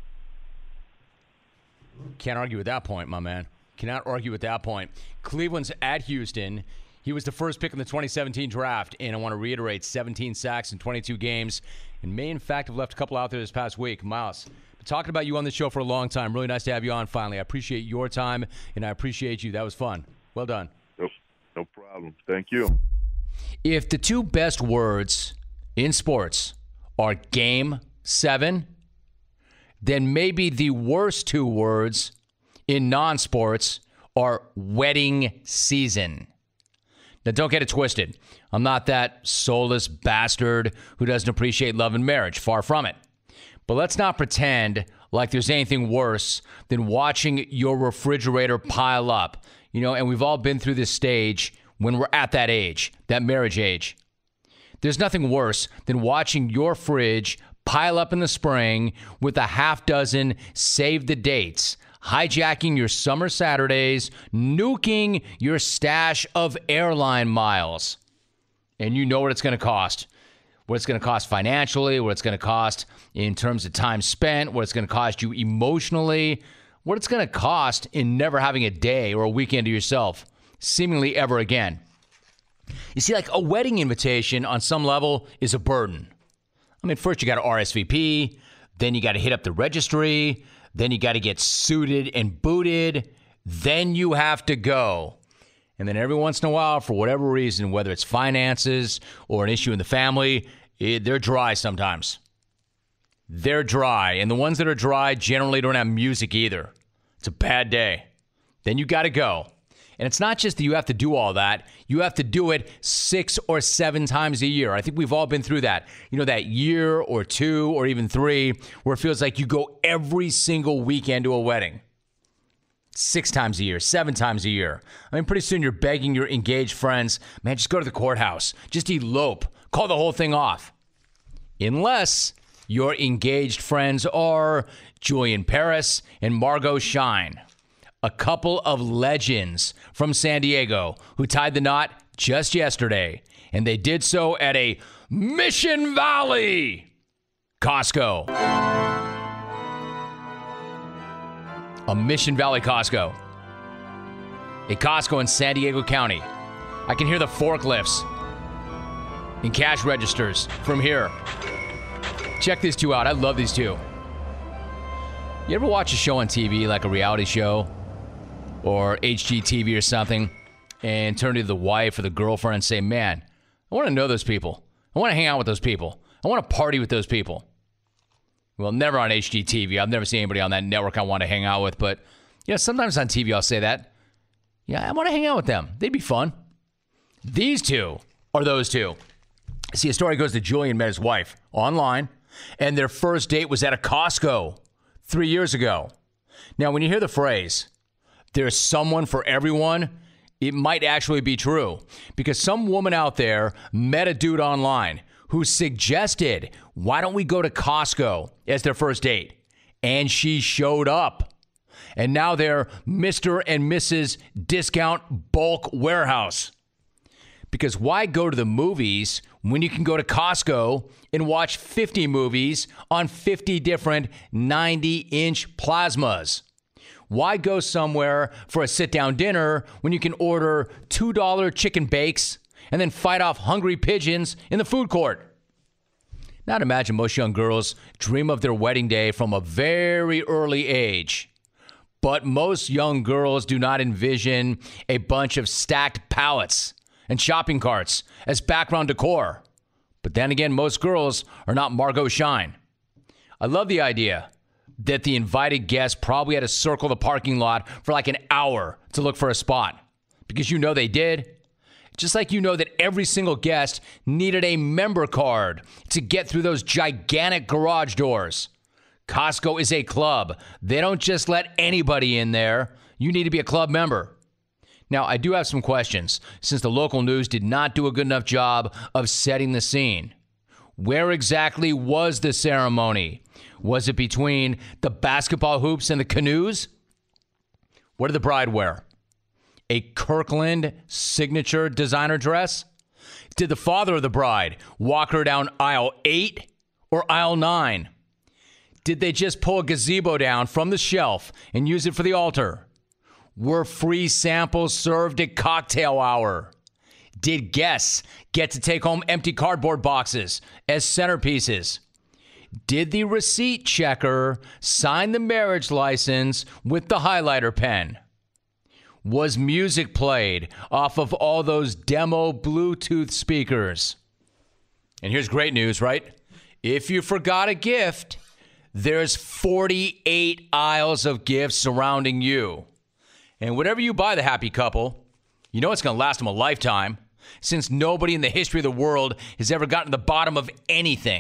Can't argue with that point, my man. Cannot argue with that point. Cleveland's at Houston. He was the first pick in the 2017 draft, and I want to reiterate, 17 sacks in 22 games, and may, in fact, have left a couple out there this past week. Myles, been talking about you on the show for a long time. Really nice to have you on finally. I appreciate your time, and I appreciate you. That was fun. Well done. No problem. Thank you. If the two best words in sports are Game 7, then maybe the worst two words in non-sports are wedding season. Now, don't get it twisted. I'm not that soulless bastard who doesn't appreciate love and marriage. Far from it. But let's not pretend like there's anything worse than watching your refrigerator pile up. And we've all been through this stage when we're at that age, that marriage age. There's nothing worse than watching your fridge pile up in the spring with a half dozen save the dates, hijacking your summer Saturdays, nuking your stash of airline miles. And you know what it's going to cost. What it's going to cost financially, what it's going to cost in terms of time spent, what it's going to cost you emotionally, what it's going to cost in never having a day or a weekend to yourself, seemingly ever again. You see, like a wedding invitation on some level is a burden. I mean, first you got to RSVP, then you got to hit up the registry, then you got to get suited and booted, then you have to go. And then every once in a while, for whatever reason, whether it's finances or an issue in the family, they're dry sometimes. They're dry. And the ones that are dry generally don't have music either. It's a bad day. Then you got to go. And it's not just that you have to do all that. You have to do it 6 or 7 times a year. I think we've all been through that. That year or 2 or even 3 where it feels like you go every single weekend to a wedding. 6 times a year, 7 times a year. I mean, pretty soon you're begging your engaged friends, man, just go to the courthouse. Just elope. Call the whole thing off. Unless your engaged friends are Julian Paris and Margot Shine, a couple of legends from San Diego who tied the knot just yesterday. And they did so at a Mission Valley Costco. A Mission Valley Costco. A Costco in San Diego County. I can hear the forklifts and cash registers from here. Check these two out. I love these two. You ever watch a show on TV, like a reality show or HGTV or something, and turn to the wife or the girlfriend and say, man, I want to know those people. I want to hang out with those people. I want to party with those people. Well, never on HGTV. I've never seen anybody on that network I want to hang out with. But, sometimes on TV I'll say that. Yeah, I want to hang out with them. They'd be fun. These two are those two. See, a story goes that Julian met his wife online, and their first date was at a Costco 3 years ago. Now, when you hear the phrase, there's someone for everyone, it might actually be true. Because some woman out there met a dude online who suggested, why don't we go to Costco as their first date? And she showed up. And now they're Mr. and Mrs. Discount Bulk Warehouse. Because why go to the movies when you can go to Costco and watch 50 movies on 50 different 90-inch plasmas? Why go somewhere for a sit-down dinner when you can order $2 chicken bakes and then fight off hungry pigeons in the food court? Now, I'd imagine most young girls dream of their wedding day from a very early age. But most young girls do not envision a bunch of stacked pallets and shopping carts as background decor. But then again, most girls are not Margot Shine. I love the idea that the invited guests probably had to circle the parking lot for like an hour to look for a spot. Because they did. Just like that every single guest needed a member card to get through those gigantic garage doors. Costco is a club. They don't just let anybody in there. You need to be a club member. Now, I do have some questions, since the local news did not do a good enough job of setting the scene. Where exactly was the ceremony? Was it between the basketball hoops and the canoes? What did the bride wear? A Kirkland signature designer dress? Did the father of the bride walk her down aisle 8 or aisle 9? Did they just pull a gazebo down from the shelf and use it for the altar? Were free samples served at cocktail hour? Did guests get to take home empty cardboard boxes as centerpieces? Did the receipt checker sign the marriage license with the highlighter pen? Was music played off of all those demo Bluetooth speakers? And here's great news, right? If you forgot a gift, there's 48 aisles of gifts surrounding you. And whatever you buy the happy couple, it's going to last them a lifetime, since nobody in the history of the world has ever gotten to the bottom of anything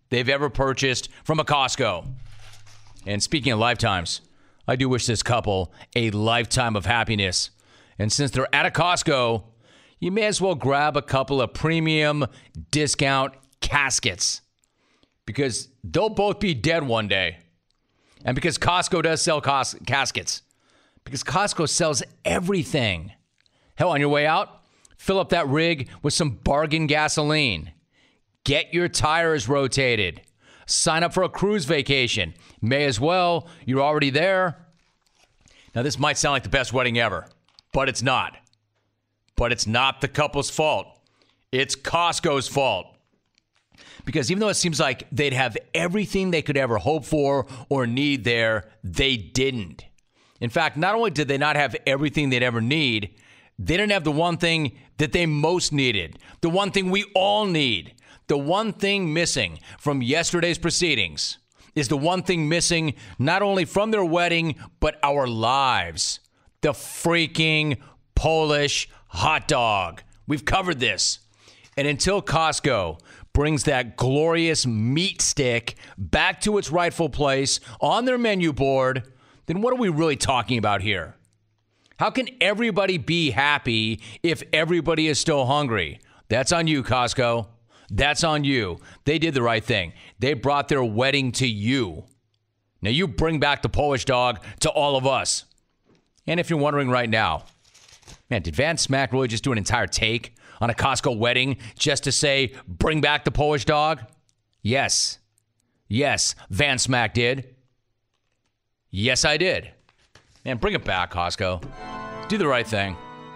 they've ever purchased from a Costco. And speaking of lifetimes, I do wish this couple a lifetime of happiness. And since they're at a Costco, you may as well grab a couple of premium discount caskets, because they'll both be dead one day. And because Costco does sell caskets, because Costco sells everything. Hell, on your way out, fill up that rig with some bargain gasoline. Get your tires rotated. Sign up for a cruise vacation. May as well. You're already there. Now, this might sound like the best wedding ever, but it's not. But it's not the couple's fault. It's Costco's fault. Because even though it seems like they'd have everything they could ever hope for or need there, they didn't. In fact, not only did they not have everything they'd ever need, they didn't have the one thing that they most needed, the one thing we all need. The one thing missing from yesterday's proceedings is the one thing missing not only from their wedding, but our lives. The freaking Polish hot dog. We've covered this. And until Costco brings that glorious meat stick back to its rightful place on their menu board, then what are we really talking about here? How can everybody be happy if everybody is still hungry? That's on you, Costco. That's on you. They did the right thing. They brought their wedding to you. Now you bring back the Polish dog to all of us. And if you're wondering right now, man, did Van Smack really just do an entire take on a Costco wedding just to say, bring back the Polish dog? Yes. Yes, Van Smack did. Yes, I did. Man, bring it back, Costco. Do the right thing.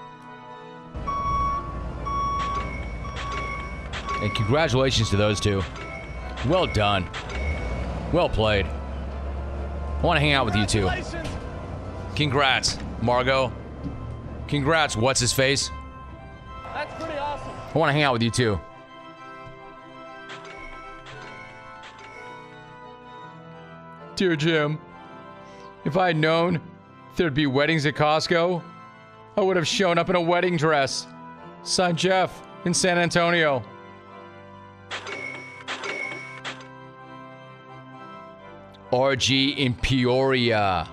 And congratulations to those two. Well done. Well played. I want to hang out with you two. Congrats, Margot. Congrats, what's-his-face. That's pretty awesome. I want to hang out with you two. Dear Jim, if I had known there'd be weddings at Costco, I would have shown up in a wedding dress. Signed, Jeff in San Antonio. RG in Peoria.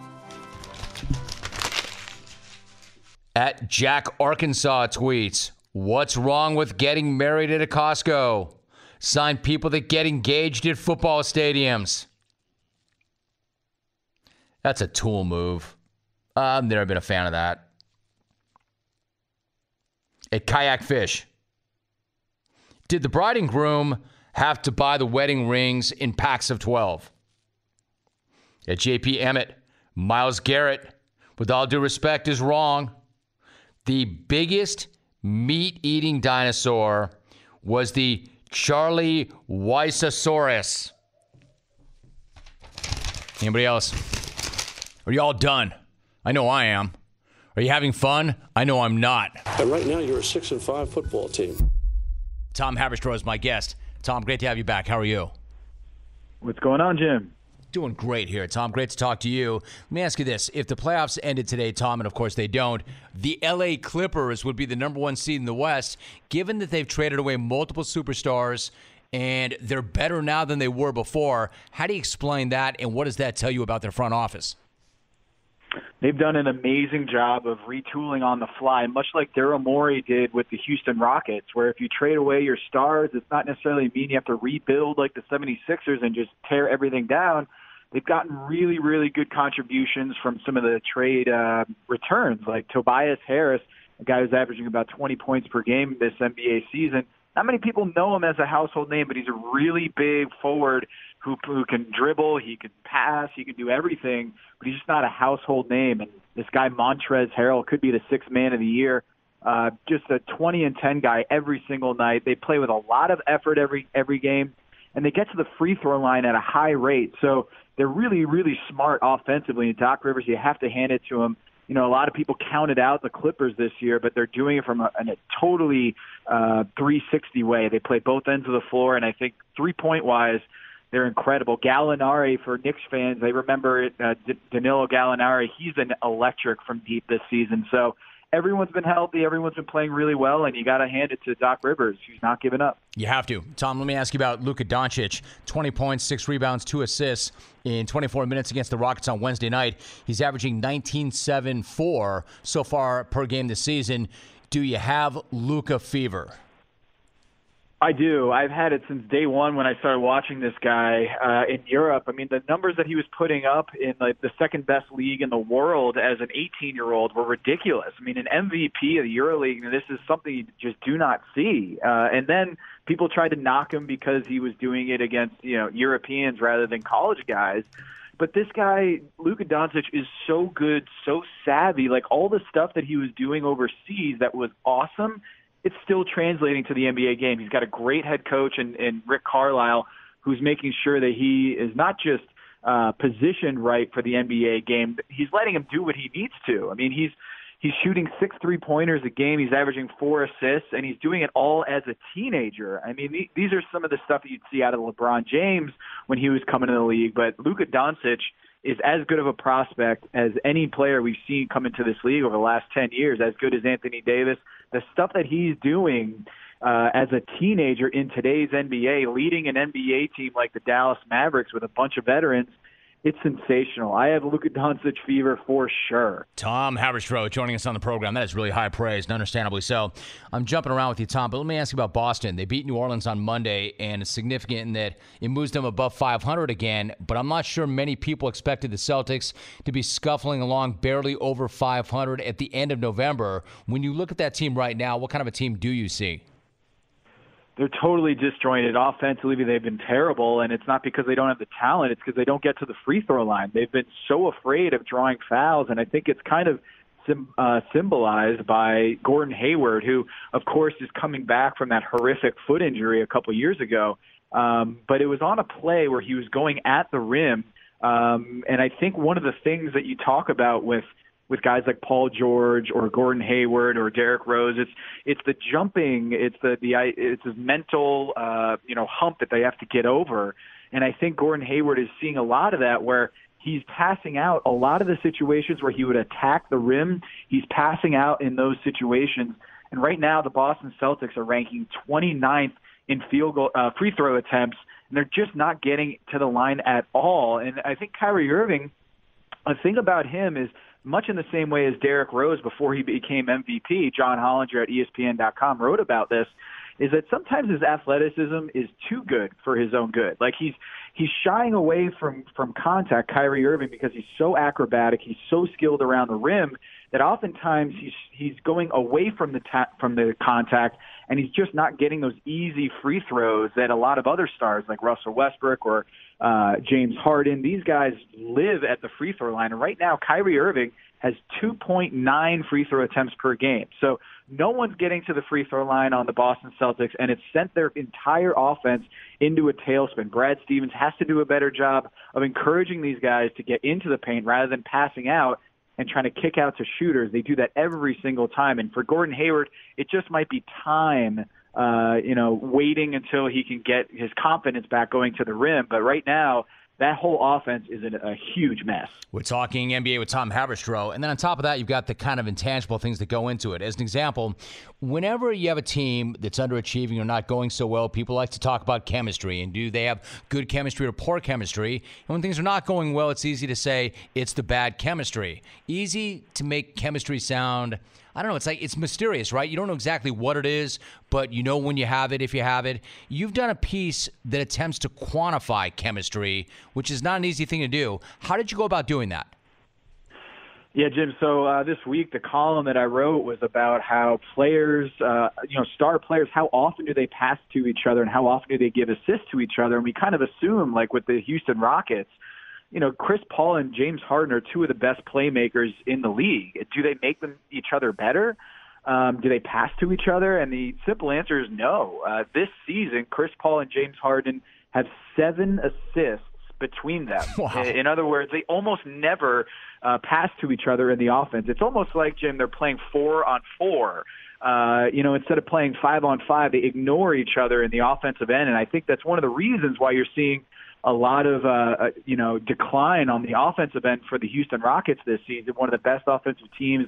At Jack Arkansas tweets, what's wrong with getting married at a Costco? Sign people that get engaged at football stadiums. That's a tool move. I've never been a fan of that. At Kayak Fish, did the bride and groom have to buy the wedding rings in packs of 12? At JP Emmett, Myles Garrett, with all due respect, is wrong. The biggest meat-eating dinosaur was the Charlie Weisosaurus. Anybody else? Are you all done? I know I am. Are you having fun? I know I'm not. And right now, you're a 6-5 football team. Tom Haberstroh is my guest. Tom, great to have you back. How are you? What's going on, Jim? Doing great here, Tom. Great to talk to you. Let me ask you this. If the playoffs ended today, Tom, and of course they don't, the LA Clippers would be the number one seed in the West, given that they've traded away multiple superstars and they're better now than they were before. How do you explain that, and what does that tell you about their front office? They've done an amazing job of retooling on the fly, much like Daryl Morey did with the Houston Rockets, where if you trade away your stars, it's not necessarily mean you have to rebuild like the 76ers and just tear everything down. They've gotten really, really good contributions from some of the trade returns, like Tobias Harris, a guy who's averaging about 20 points per game this NBA season. Not many people know him as a household name, but he's a really big forward who can dribble, he can pass, he can do everything, but he's just not a household name. And this guy, Montrezl Harrell, could be the sixth man of the year. Just a 20-10 guy every single night. They play with a lot of effort every game, and they get to the free throw line at a high rate. So they're really, really smart offensively. And Doc Rivers, you have to hand it to him. You know, a lot of people counted out the Clippers this year, but they're doing it from a totally 360 way. They play both ends of the floor, and I think three-point-wise, they're incredible. Gallinari, for Knicks fans, they remember Danilo Gallinari. He's been electric from deep this season. So everyone's been healthy, everyone's been playing really well, and you got to hand it to Doc Rivers, who's not giving up. You have to. Tom, let me ask you about Luka Doncic. 20 points, 6 rebounds, 2 assists in 24 minutes against the Rockets on Wednesday night. He's averaging 19.7-4 so far per game this season. Do you have Luka fever? I do. I've had it since day one when I started watching this guy in Europe. I mean, the numbers that he was putting up in like the second best league in the world as an 18-year-old were ridiculous. I mean, an MVP of the EuroLeague, this is something you just do not see. And then people tried to knock him because he was doing it against, Europeans rather than college guys. But this guy, Luka Doncic, is so good, so savvy. Like all the stuff that he was doing overseas that was awesome, it's still translating to the NBA game. He's got a great head coach in Rick Carlisle, who's making sure that he is not just positioned right for the NBA game, but he's letting him do what he needs to. I mean, he's shooting 6 3-pointers a game. He's averaging 4 assists, and he's doing it all as a teenager. I mean, these are some of the stuff that you'd see out of LeBron James when he was coming to the league. But Luka Doncic is as good of a prospect as any player we've seen come into this league over the last 10 years, as good as Anthony Davis. The stuff that he's doing as a teenager in today's NBA, leading an NBA team like the Dallas Mavericks with a bunch of veterans, it's sensational. I have Luka Doncic fever for sure. Tom Haberstroh joining us on the program. That is really high praise, and understandably so. I'm jumping around with you, Tom, but let me ask you about Boston. They beat New Orleans on Monday, and it's significant in that it moves them above 500 again, but I'm not sure many people expected the Celtics to be scuffling along barely over 500 at the end of November. When you look at that team right now, what kind of a team do you see? They're totally disjointed. Offensively, they've been terrible, and it's not because they don't have the talent. It's because they don't get to the free throw line. They've been so afraid of drawing fouls, and I think it's kind of symbolized by Gordon Hayward, who, of course, is coming back from that horrific foot injury a couple years ago. But it was on a play where he was going at the rim, and I think one of the things that you talk about with guys like Paul George or Gordon Hayward or Derrick Rose, it's the jumping, it's this mental hump that they have to get over. And I think Gordon Hayward is seeing a lot of that, where he's passing out a lot of the situations where he would attack the rim. He's passing out in those situations. And right now the Boston Celtics are ranking 29th in free throw attempts, and they're just not getting to the line at all. And I think Kyrie Irving, a thing about him is, much in the same way as Derrick Rose before he became MVP, John Hollinger at ESPN.com wrote about this, is that sometimes his athleticism is too good for his own good. Like he's shying away from contact, Kyrie Irving, because he's so acrobatic, he's so skilled around the rim that oftentimes he's going away from the contact, and he's just not getting those easy free throws that a lot of other stars like Russell Westbrook or James Harden, these guys live at the free throw line. And right now, Kyrie Irving has 2.9 free throw attempts per game. So no one's getting to the free throw line on the Boston Celtics, and it's sent their entire offense into a tailspin. Brad Stevens has to do a better job of encouraging these guys to get into the paint rather than passing out and trying to kick out to shooters. They do that every single time. And for Gordon Hayward, it just might be time, waiting until he can get his confidence back going to the rim. But right now, that whole offense is in a huge mess. We're talking NBA with Tom Haberstroh. And then on top of that, you've got the kind of intangible things that go into it. As an example, whenever you have a team that's underachieving or not going so well, people like to talk about chemistry. And do they have good chemistry or poor chemistry? And when things are not going well, it's easy to say it's the bad chemistry. Easy to make chemistry sound, I don't know, it's mysterious, right? You don't know exactly what it is, but you know when you have it, if you have it. You've done a piece that attempts to quantify chemistry, which is not an easy thing to do. How did you go about doing that? Yeah, Jim, so this week the column that I wrote was about how players, star players, how often do they pass to each other and how often do they give assists to each other? And we kind of assume, like with the Houston Rockets, Chris Paul and James Harden are two of the best playmakers in the league. Do they make each other better? Do they pass to each other? And the simple answer is no. This season, Chris Paul and James Harden have 7 assists between them. Wow. In other words, they almost never pass to each other in the offense. It's almost like, Jim, they're playing 4-on-4. Instead of playing 5-on-5, they ignore each other in the offensive end. And I think that's one of the reasons why you're seeing a lot of, decline on the offensive end for the Houston Rockets this season, one of the best offensive teams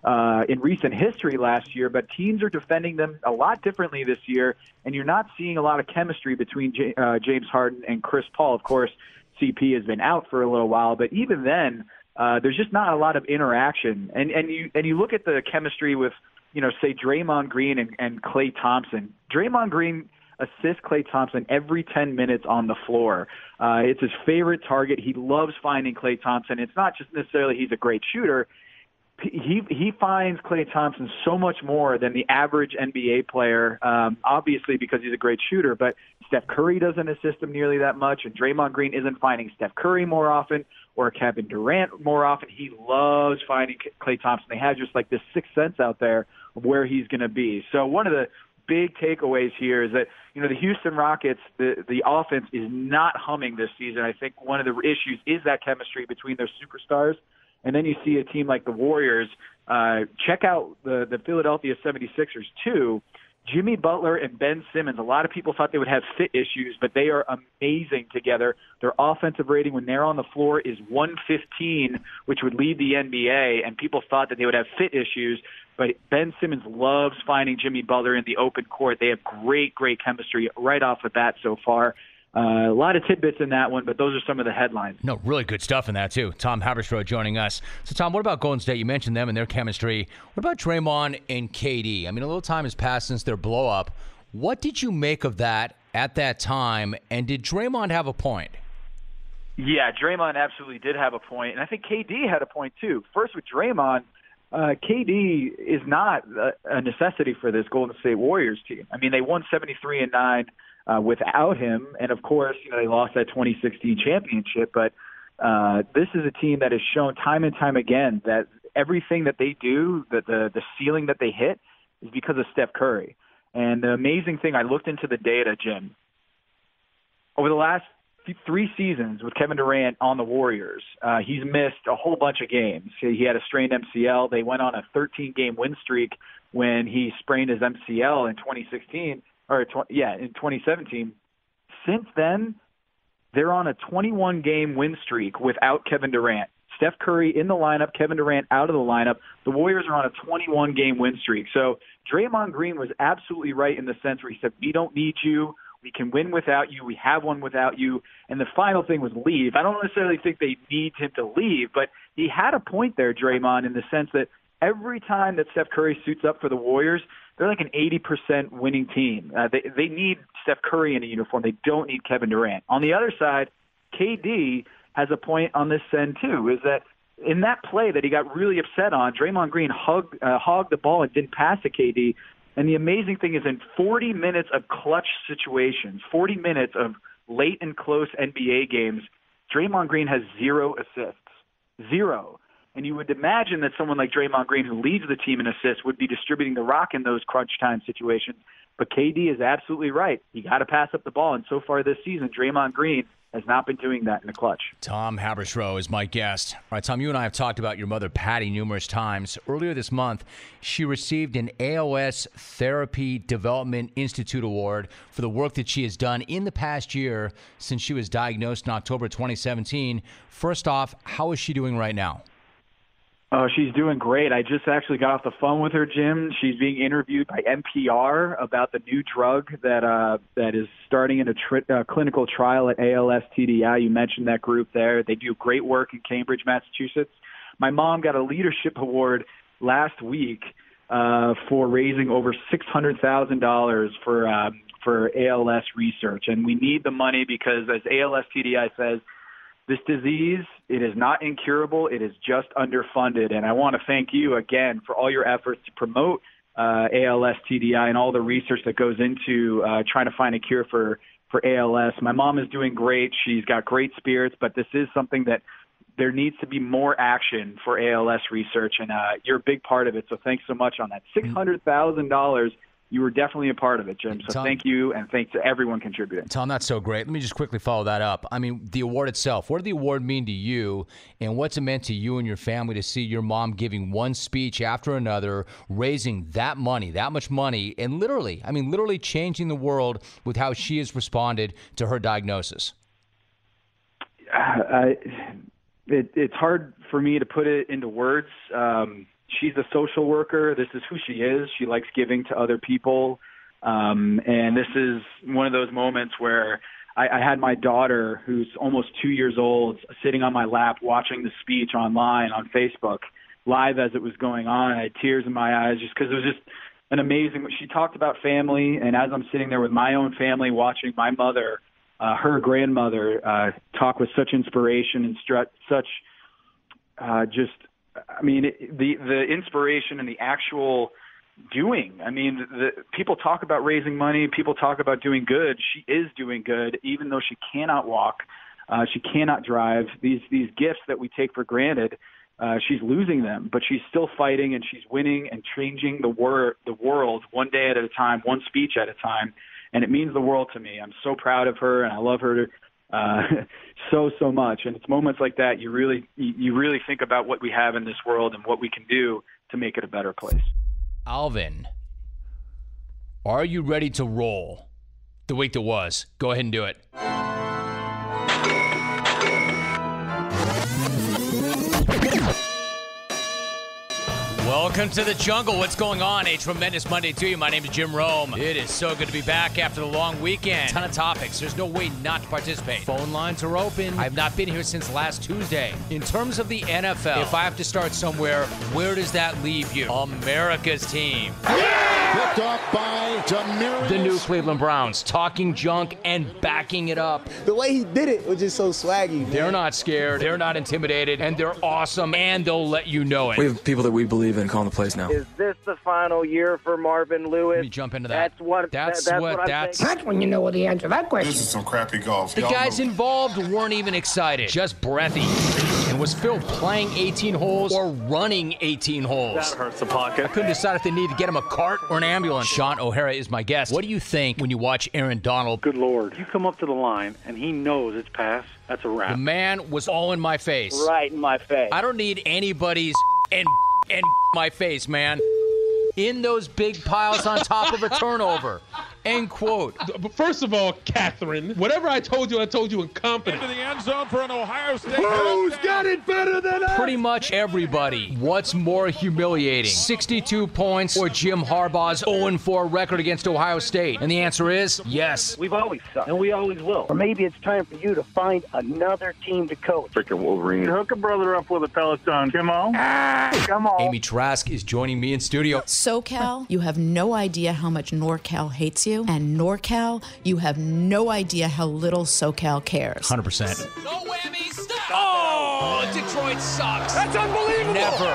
in recent history last year, but teams are defending them a lot differently this year, and you're not seeing a lot of chemistry between James Harden and Chris Paul. Of course, CP has been out for a little while, but even then, there's just not a lot of interaction. And you look at the chemistry with, say Draymond Green and Klay Thompson. Draymond Green assists Klay Thompson every 10 minutes on the floor. It's his favorite target. He loves finding Klay Thompson. It's not just necessarily he's a great shooter. He finds Klay Thompson so much more than the average NBA player, obviously because he's a great shooter, but Steph Curry doesn't assist him nearly that much, and Draymond Green isn't finding Steph Curry more often or Kevin Durant more often. He loves finding Klay Thompson. They have just like this sixth sense out there of where he's going to be. So one of the big takeaways here is that, the Houston Rockets, the offense is not humming this season. I think one of the issues is that chemistry between their superstars. And then you see a team like the Warriors. Check out the Philadelphia 76ers, too. Jimmy Butler and Ben Simmons, a lot of people thought they would have fit issues, but they are amazing together. Their offensive rating when they're on the floor is 115, which would lead the NBA, and people thought that they would have fit issues. But Ben Simmons loves finding Jimmy Butler in the open court. They have great, great chemistry right off the bat so far. A lot of tidbits in that one, but those are some of the headlines. No, really good stuff in that, too. Tom Haberstroh joining us. So, Tom, what about Golden State? You mentioned them and their chemistry. What about Draymond and KD? I mean, a little time has passed since their blow-up. What did you make of that at that time, and did Draymond have a point? Yeah, Draymond absolutely did have a point, and I think KD had a point, too. First, with Draymond, KD is not a necessity for this Golden State Warriors team. I mean, they won 73-9. Without him, and of course, they lost that 2016 championship. But this is a team that has shown time and time again that everything that they do, the ceiling that they hit, is because of Steph Curry. And the amazing thing, I looked into the data, Jim. Over the last 3 seasons with Kevin Durant on the Warriors, he's missed a whole bunch of games. He had a strained MCL. They went on a 13-game win streak when he sprained his MCL in 2016. In 2017. Since then, they're on a 21-game win streak without Kevin Durant. Steph Curry in the lineup, Kevin Durant out of the lineup. The Warriors are on a 21-game win streak. So Draymond Green was absolutely right in the sense where he said, we don't need you. We can win without you. We have one without you. And the final thing was leave. I don't necessarily think they need him to leave, but he had a point there, Draymond, in the sense that every time that Steph Curry suits up for the Warriors, they're like an 80% winning team. They need Steph Curry in a uniform. They don't need Kevin Durant. On the other side, KD has a point on this end too, is that in that play that he got really upset on, Draymond Green hogged the ball and didn't pass to KD. And the amazing thing is in 40 minutes of clutch situations, 40 minutes of late and close NBA games, Draymond Green has 0 assists. 0. And you would imagine that someone like Draymond Green, who leads the team in assists, would be distributing the rock in those crunch time situations. But KD is absolutely right. You got to pass up the ball. And so far this season, Draymond Green has not been doing that in the clutch. Tom Haberstroh is my guest. All right, Tom, you and I have talked about your mother, Patty, numerous times. Earlier this month, she received an ALS Therapy Development Institute Award for the work that she has done in the past year since she was diagnosed in October 2017. First off, how is she doing right now? Oh, she's doing great. I just actually got off the phone with her, Jim. She's being interviewed by NPR about the new drug that is starting in a clinical trial at ALS TDI. You mentioned that group there. They do great work in Cambridge, Massachusetts. My mom got a leadership award last week for raising over $600,000 for ALS research, and we need the money because, as ALS TDI says, this disease, it is not incurable. It is just underfunded. And I want to thank you again for all your efforts to promote ALS TDI and all the research that goes into trying to find a cure for ALS. My mom is doing great. She's got great spirits, but this is something that there needs to be more action for ALS research, and you're a big part of it. So thanks so much on that. $600,000. You were definitely a part of it, Jim. So Tom, thank you, and thanks to everyone contributing. Tom, that's so great. Let me just quickly follow that up. I mean, the award itself, what did the award mean to you, and what's it meant to you and your family to see your mom giving one speech after another, raising that money, that much money, and literally changing the world with how she has responded to her diagnosis? It's hard for me to put it into words. She's a social worker. This is who she is. She likes giving to other people. And this is one of those moments where I had my daughter, who's almost 2 years old, sitting on my lap watching the speech online on Facebook, live as it was going on. I had tears in my eyes just because it was just an amazing – she talked about family, and as I'm sitting there with my own family watching my mother, her grandmother, talk with such inspiration and such the inspiration and the actual – doing. I mean, people talk about raising money. People talk about doing good. She is doing good, even though she cannot walk. She cannot drive. These gifts that we take for granted, she's losing them, but she's still fighting, and she's winning and changing the world one day at a time, one speech at a time, and it means the world to me. I'm so proud of her, and I love her so much. And it's moments like that you really think about what we have in this world and what we can do to make it a better place. Alvin, are you ready to roll the week that was? Go ahead and do it. Welcome to the jungle. What's going on? A tremendous Monday to you. My name is Jim Rome. It is so good to be back after the long weekend. Ton of topics. There's no way not to participate. Phone lines are open. I've not been here since last Tuesday. In terms of the NFL, if I have to start somewhere, where does that leave you? America's team. Picked off by Demarius. The new Cleveland Browns, talking junk and backing it up. The way he did it was just so swaggy, man. They're not scared, they're not intimidated, and they're awesome, and they'll let you know it. We have people that we believe in calling the plays now. Is this the final year for Marvin Lewis? Let me jump into that. That's when you know what the answer to that question. This is some crappy golf. The guys involved weren't even excited, just breathy. And was Phil playing 18 holes or running 18 holes? That hurts the pocket. I couldn't decide if they need to get him a cart or an ambulance. Sean O'Hara is my guest. What do you think when you watch Aaron Donald? Good Lord. You come up to the line, and he knows it's pass. That's a wrap. The man was all in my face. Right in my face. I don't need anybody's and my face, man. In those big piles on top of a turnover. End quote. First of all, Catherine, whatever I told you in confidence. Into the end zone for an Ohio State. Who's got it better than us? Pretty much everybody. What's more humiliating? 62 points or Jim Harbaugh's 0-4 record against Ohio State? And the answer is yes. We've always sucked, and we always will. Or maybe it's time for you to find another team to coach. Freaking Wolverine. Hook a brother up with a Peloton. Come on. Come on. Amy Trask is joining me in studio. SoCal, you have no idea how much NorCal hates you. And NorCal, you have no idea how little SoCal cares. 100%. No whammy, stop! Oh, Detroit sucks. That's unbelievable!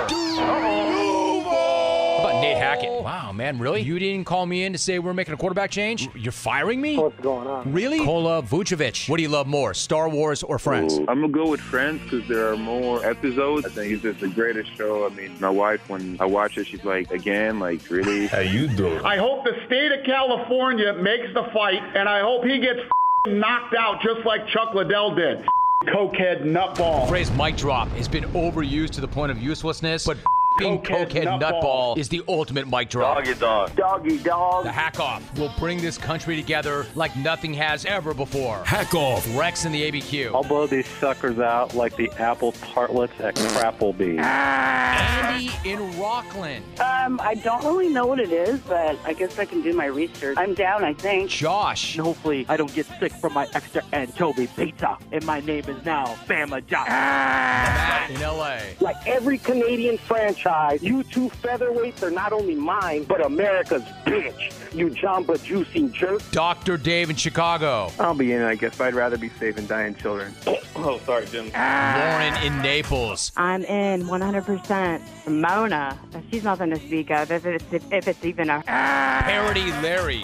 Never. How about Nate Hackett? Wow, man, really? You didn't call me in to say we're making a quarterback change? You're firing me? What's going on? Really? Kola Vucevic. What do you love more, Star Wars or Friends? Ooh, I'm going to go with Friends because there are more episodes. I think it's just the greatest show. I mean, my wife, when I watch it, she's like, again, like, really? How you doing? I hope the state of California makes the fight, and I hope he gets knocked out just like Chuck Liddell did. Cokehead nutball. The phrase mic drop has been overused to the point of uselessness, but being cokehead nutball is the ultimate mic drop. Doggy dog. Doggy dog. The Hack Off will bring this country together like nothing has ever before. Hack Off. Rex and the ABQ. I'll blow these suckers out like the apple tartlets at Crapplebee's. Andy in Rockland. I don't really know what it is, but I guess I can do my research. I'm down, I think. Josh. And hopefully I don't get sick from my extra anchovy pizza. And my name is now Bama Josh. Matt in LA. Like every Canadian franchise, you two featherweights are not only mine, but America's bitch. You Jamba juicing jerk. Dr. Dave in Chicago. I'll be in, I guess, but I'd rather be safe than dying children. Oh, sorry, Jim. Lauren in Naples. I'm in 100%. Mona, she's nothing to speak of, if it's even a... Parody Larry.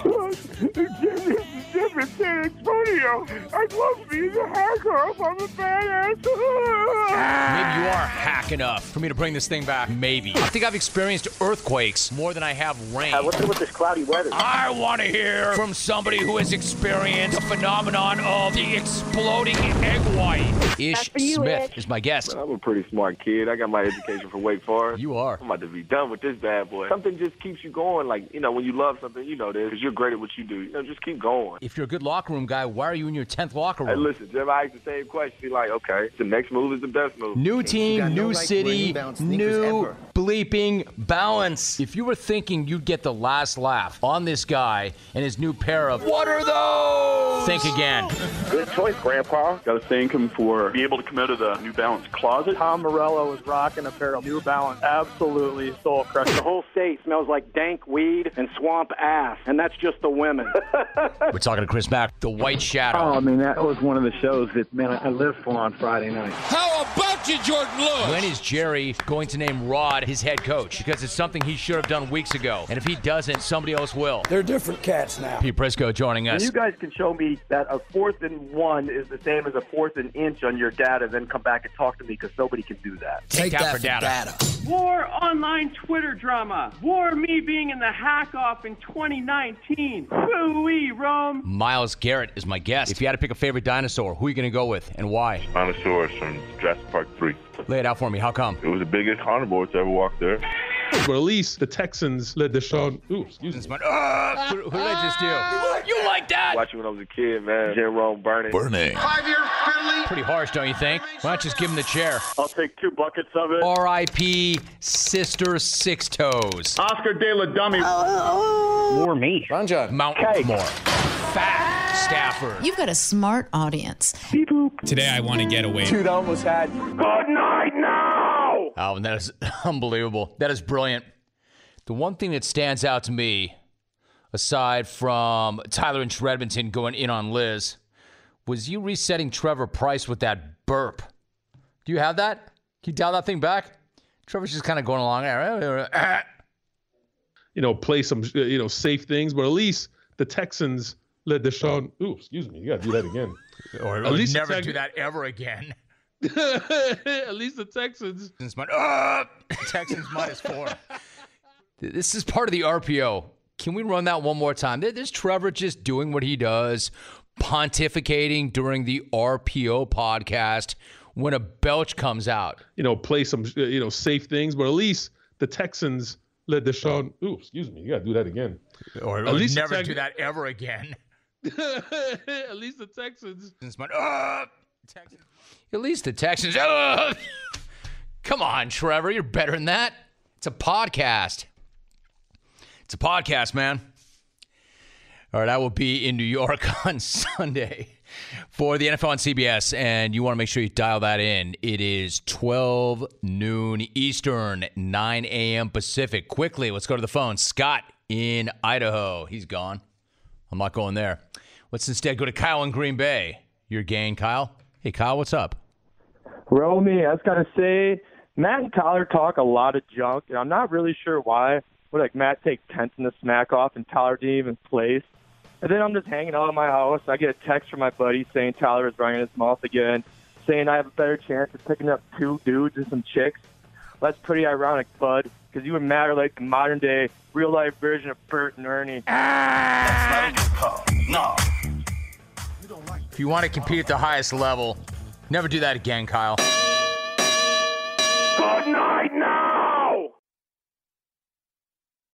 Jim, San Antonio. I'd love to be the hacker up on the badass. Maybe you are hack enough for me to bring this thing back. Maybe. I think I've experienced earthquakes more than I have rain. What's it with this cloudy weather? I want to hear from somebody who has experienced the phenomenon of the exploding egg white. Ish Smith is my guest. Man, I'm a pretty smart kid. I got my education from Wake Forest. You are. I'm about to be done with this bad boy. Something just keeps you going. Like, you know, when you love something, you know this, because you're great at what you do. You know, just keep going. If you're a good locker room guy. Why are you in your 10th locker room? Hey, listen, Jim, I asked the same question. Be like, okay, the next move is the best move. New team, new city, new bleeping balance. If you were thinking you'd get the last laugh on this guy and his new pair of what are those? Think again. Good choice, Grandpa. Got to thank him for being able to come out of the New Balance closet. Tom Morello is rocking a pair of New Balance. Absolutely soul crushing. The whole state smells like dank weed and swamp ass, and that's just the women. We're talking to Chris Mack, the White Shadow. Oh, I mean, that was one of the shows that, man, I lived for on Friday night. How about you, Jordan Lewis? When is Jerry going to name Rod his head coach? Because it's something he should have done weeks ago. And if he doesn't, somebody else will. They're different cats now. Pete Prisco joining us. And you guys can show me that a 4th and 1 is the same as a 4th and inch on your data, then come back and talk to me because nobody can do that. Take that for data. War online Twitter drama. War me being in the hack-off in 2019. Woo-wee, Rome. Myles Garrett is my guest. If you had to pick a favorite dinosaur, who are you going to go with and why? Spinosaurus from Jurassic Park 3. Lay it out for me. How come? It was the biggest carnivore to ever walk there. But at least the Texans led Deshaun. Ooh, excuse me. Who did I just do? You like that? Watching when I was a kid, man. Jim Rome burning. 5-year penalty. Pretty harsh, don't you think? Why not just give him the chair? I'll take 2 buckets of it. R.I.P. Sister Six Toes. Oscar De La Dummy. More me. Ron John. Mount More. Fat Stafford. You've got a smart audience. Beep boop. Today I want to get away. Dude, I almost had you. Good night now. Oh, and that is unbelievable. That is brilliant. The one thing that stands out to me, aside from Tyler and Edmonton going in on Liz, was you resetting Trevor Price with that burp. Do you have that? Can you dial that thing back? Trevor's just kind of going along there. Play some, safe things, but at least the Texans led Deshaun. Ooh, excuse me. You got to do that again. Or at least never do that ever again. At least the Texans. Texans -4. This is part of the RPO. Can we run that one more time? There's Trevor just doing what he does, pontificating during the RPO podcast when a belch comes out. Play some, safe things, but at least the Texans led Deshaun. Ooh, excuse me. You got to do that again. Or at least never do that ever again. At least the Texans. At least the Texans. Come on, Trevor. You're better than that. It's a podcast. It's a podcast, man. All right, I will be in New York on Sunday for the NFL on CBS, and you want to make sure you dial that in. It is 12 noon Eastern, 9 a.m. Pacific. Quickly, let's go to the phone. Scott in Idaho. He's gone. I'm not going there. Let's instead go to Kyle in Green Bay. You're gay, Kyle. Hey, Kyle, what's up? Roll me. I was going to say, Matt and Tyler talk a lot of junk, and I'm not really sure why. But Matt takes 10th in the smack off, and Tyler didn't even place. And then I'm just hanging out at my house. I get a text from my buddy saying Tyler is running his mouth again, saying I have a better chance of picking up 2 dudes and some chicks. Well, that's pretty ironic, bud, because you and Matt are like the modern-day, real-life version of Bert and Ernie. That's not a good call. No. If you want to compete at the highest level, never do that again, Kyle. Good night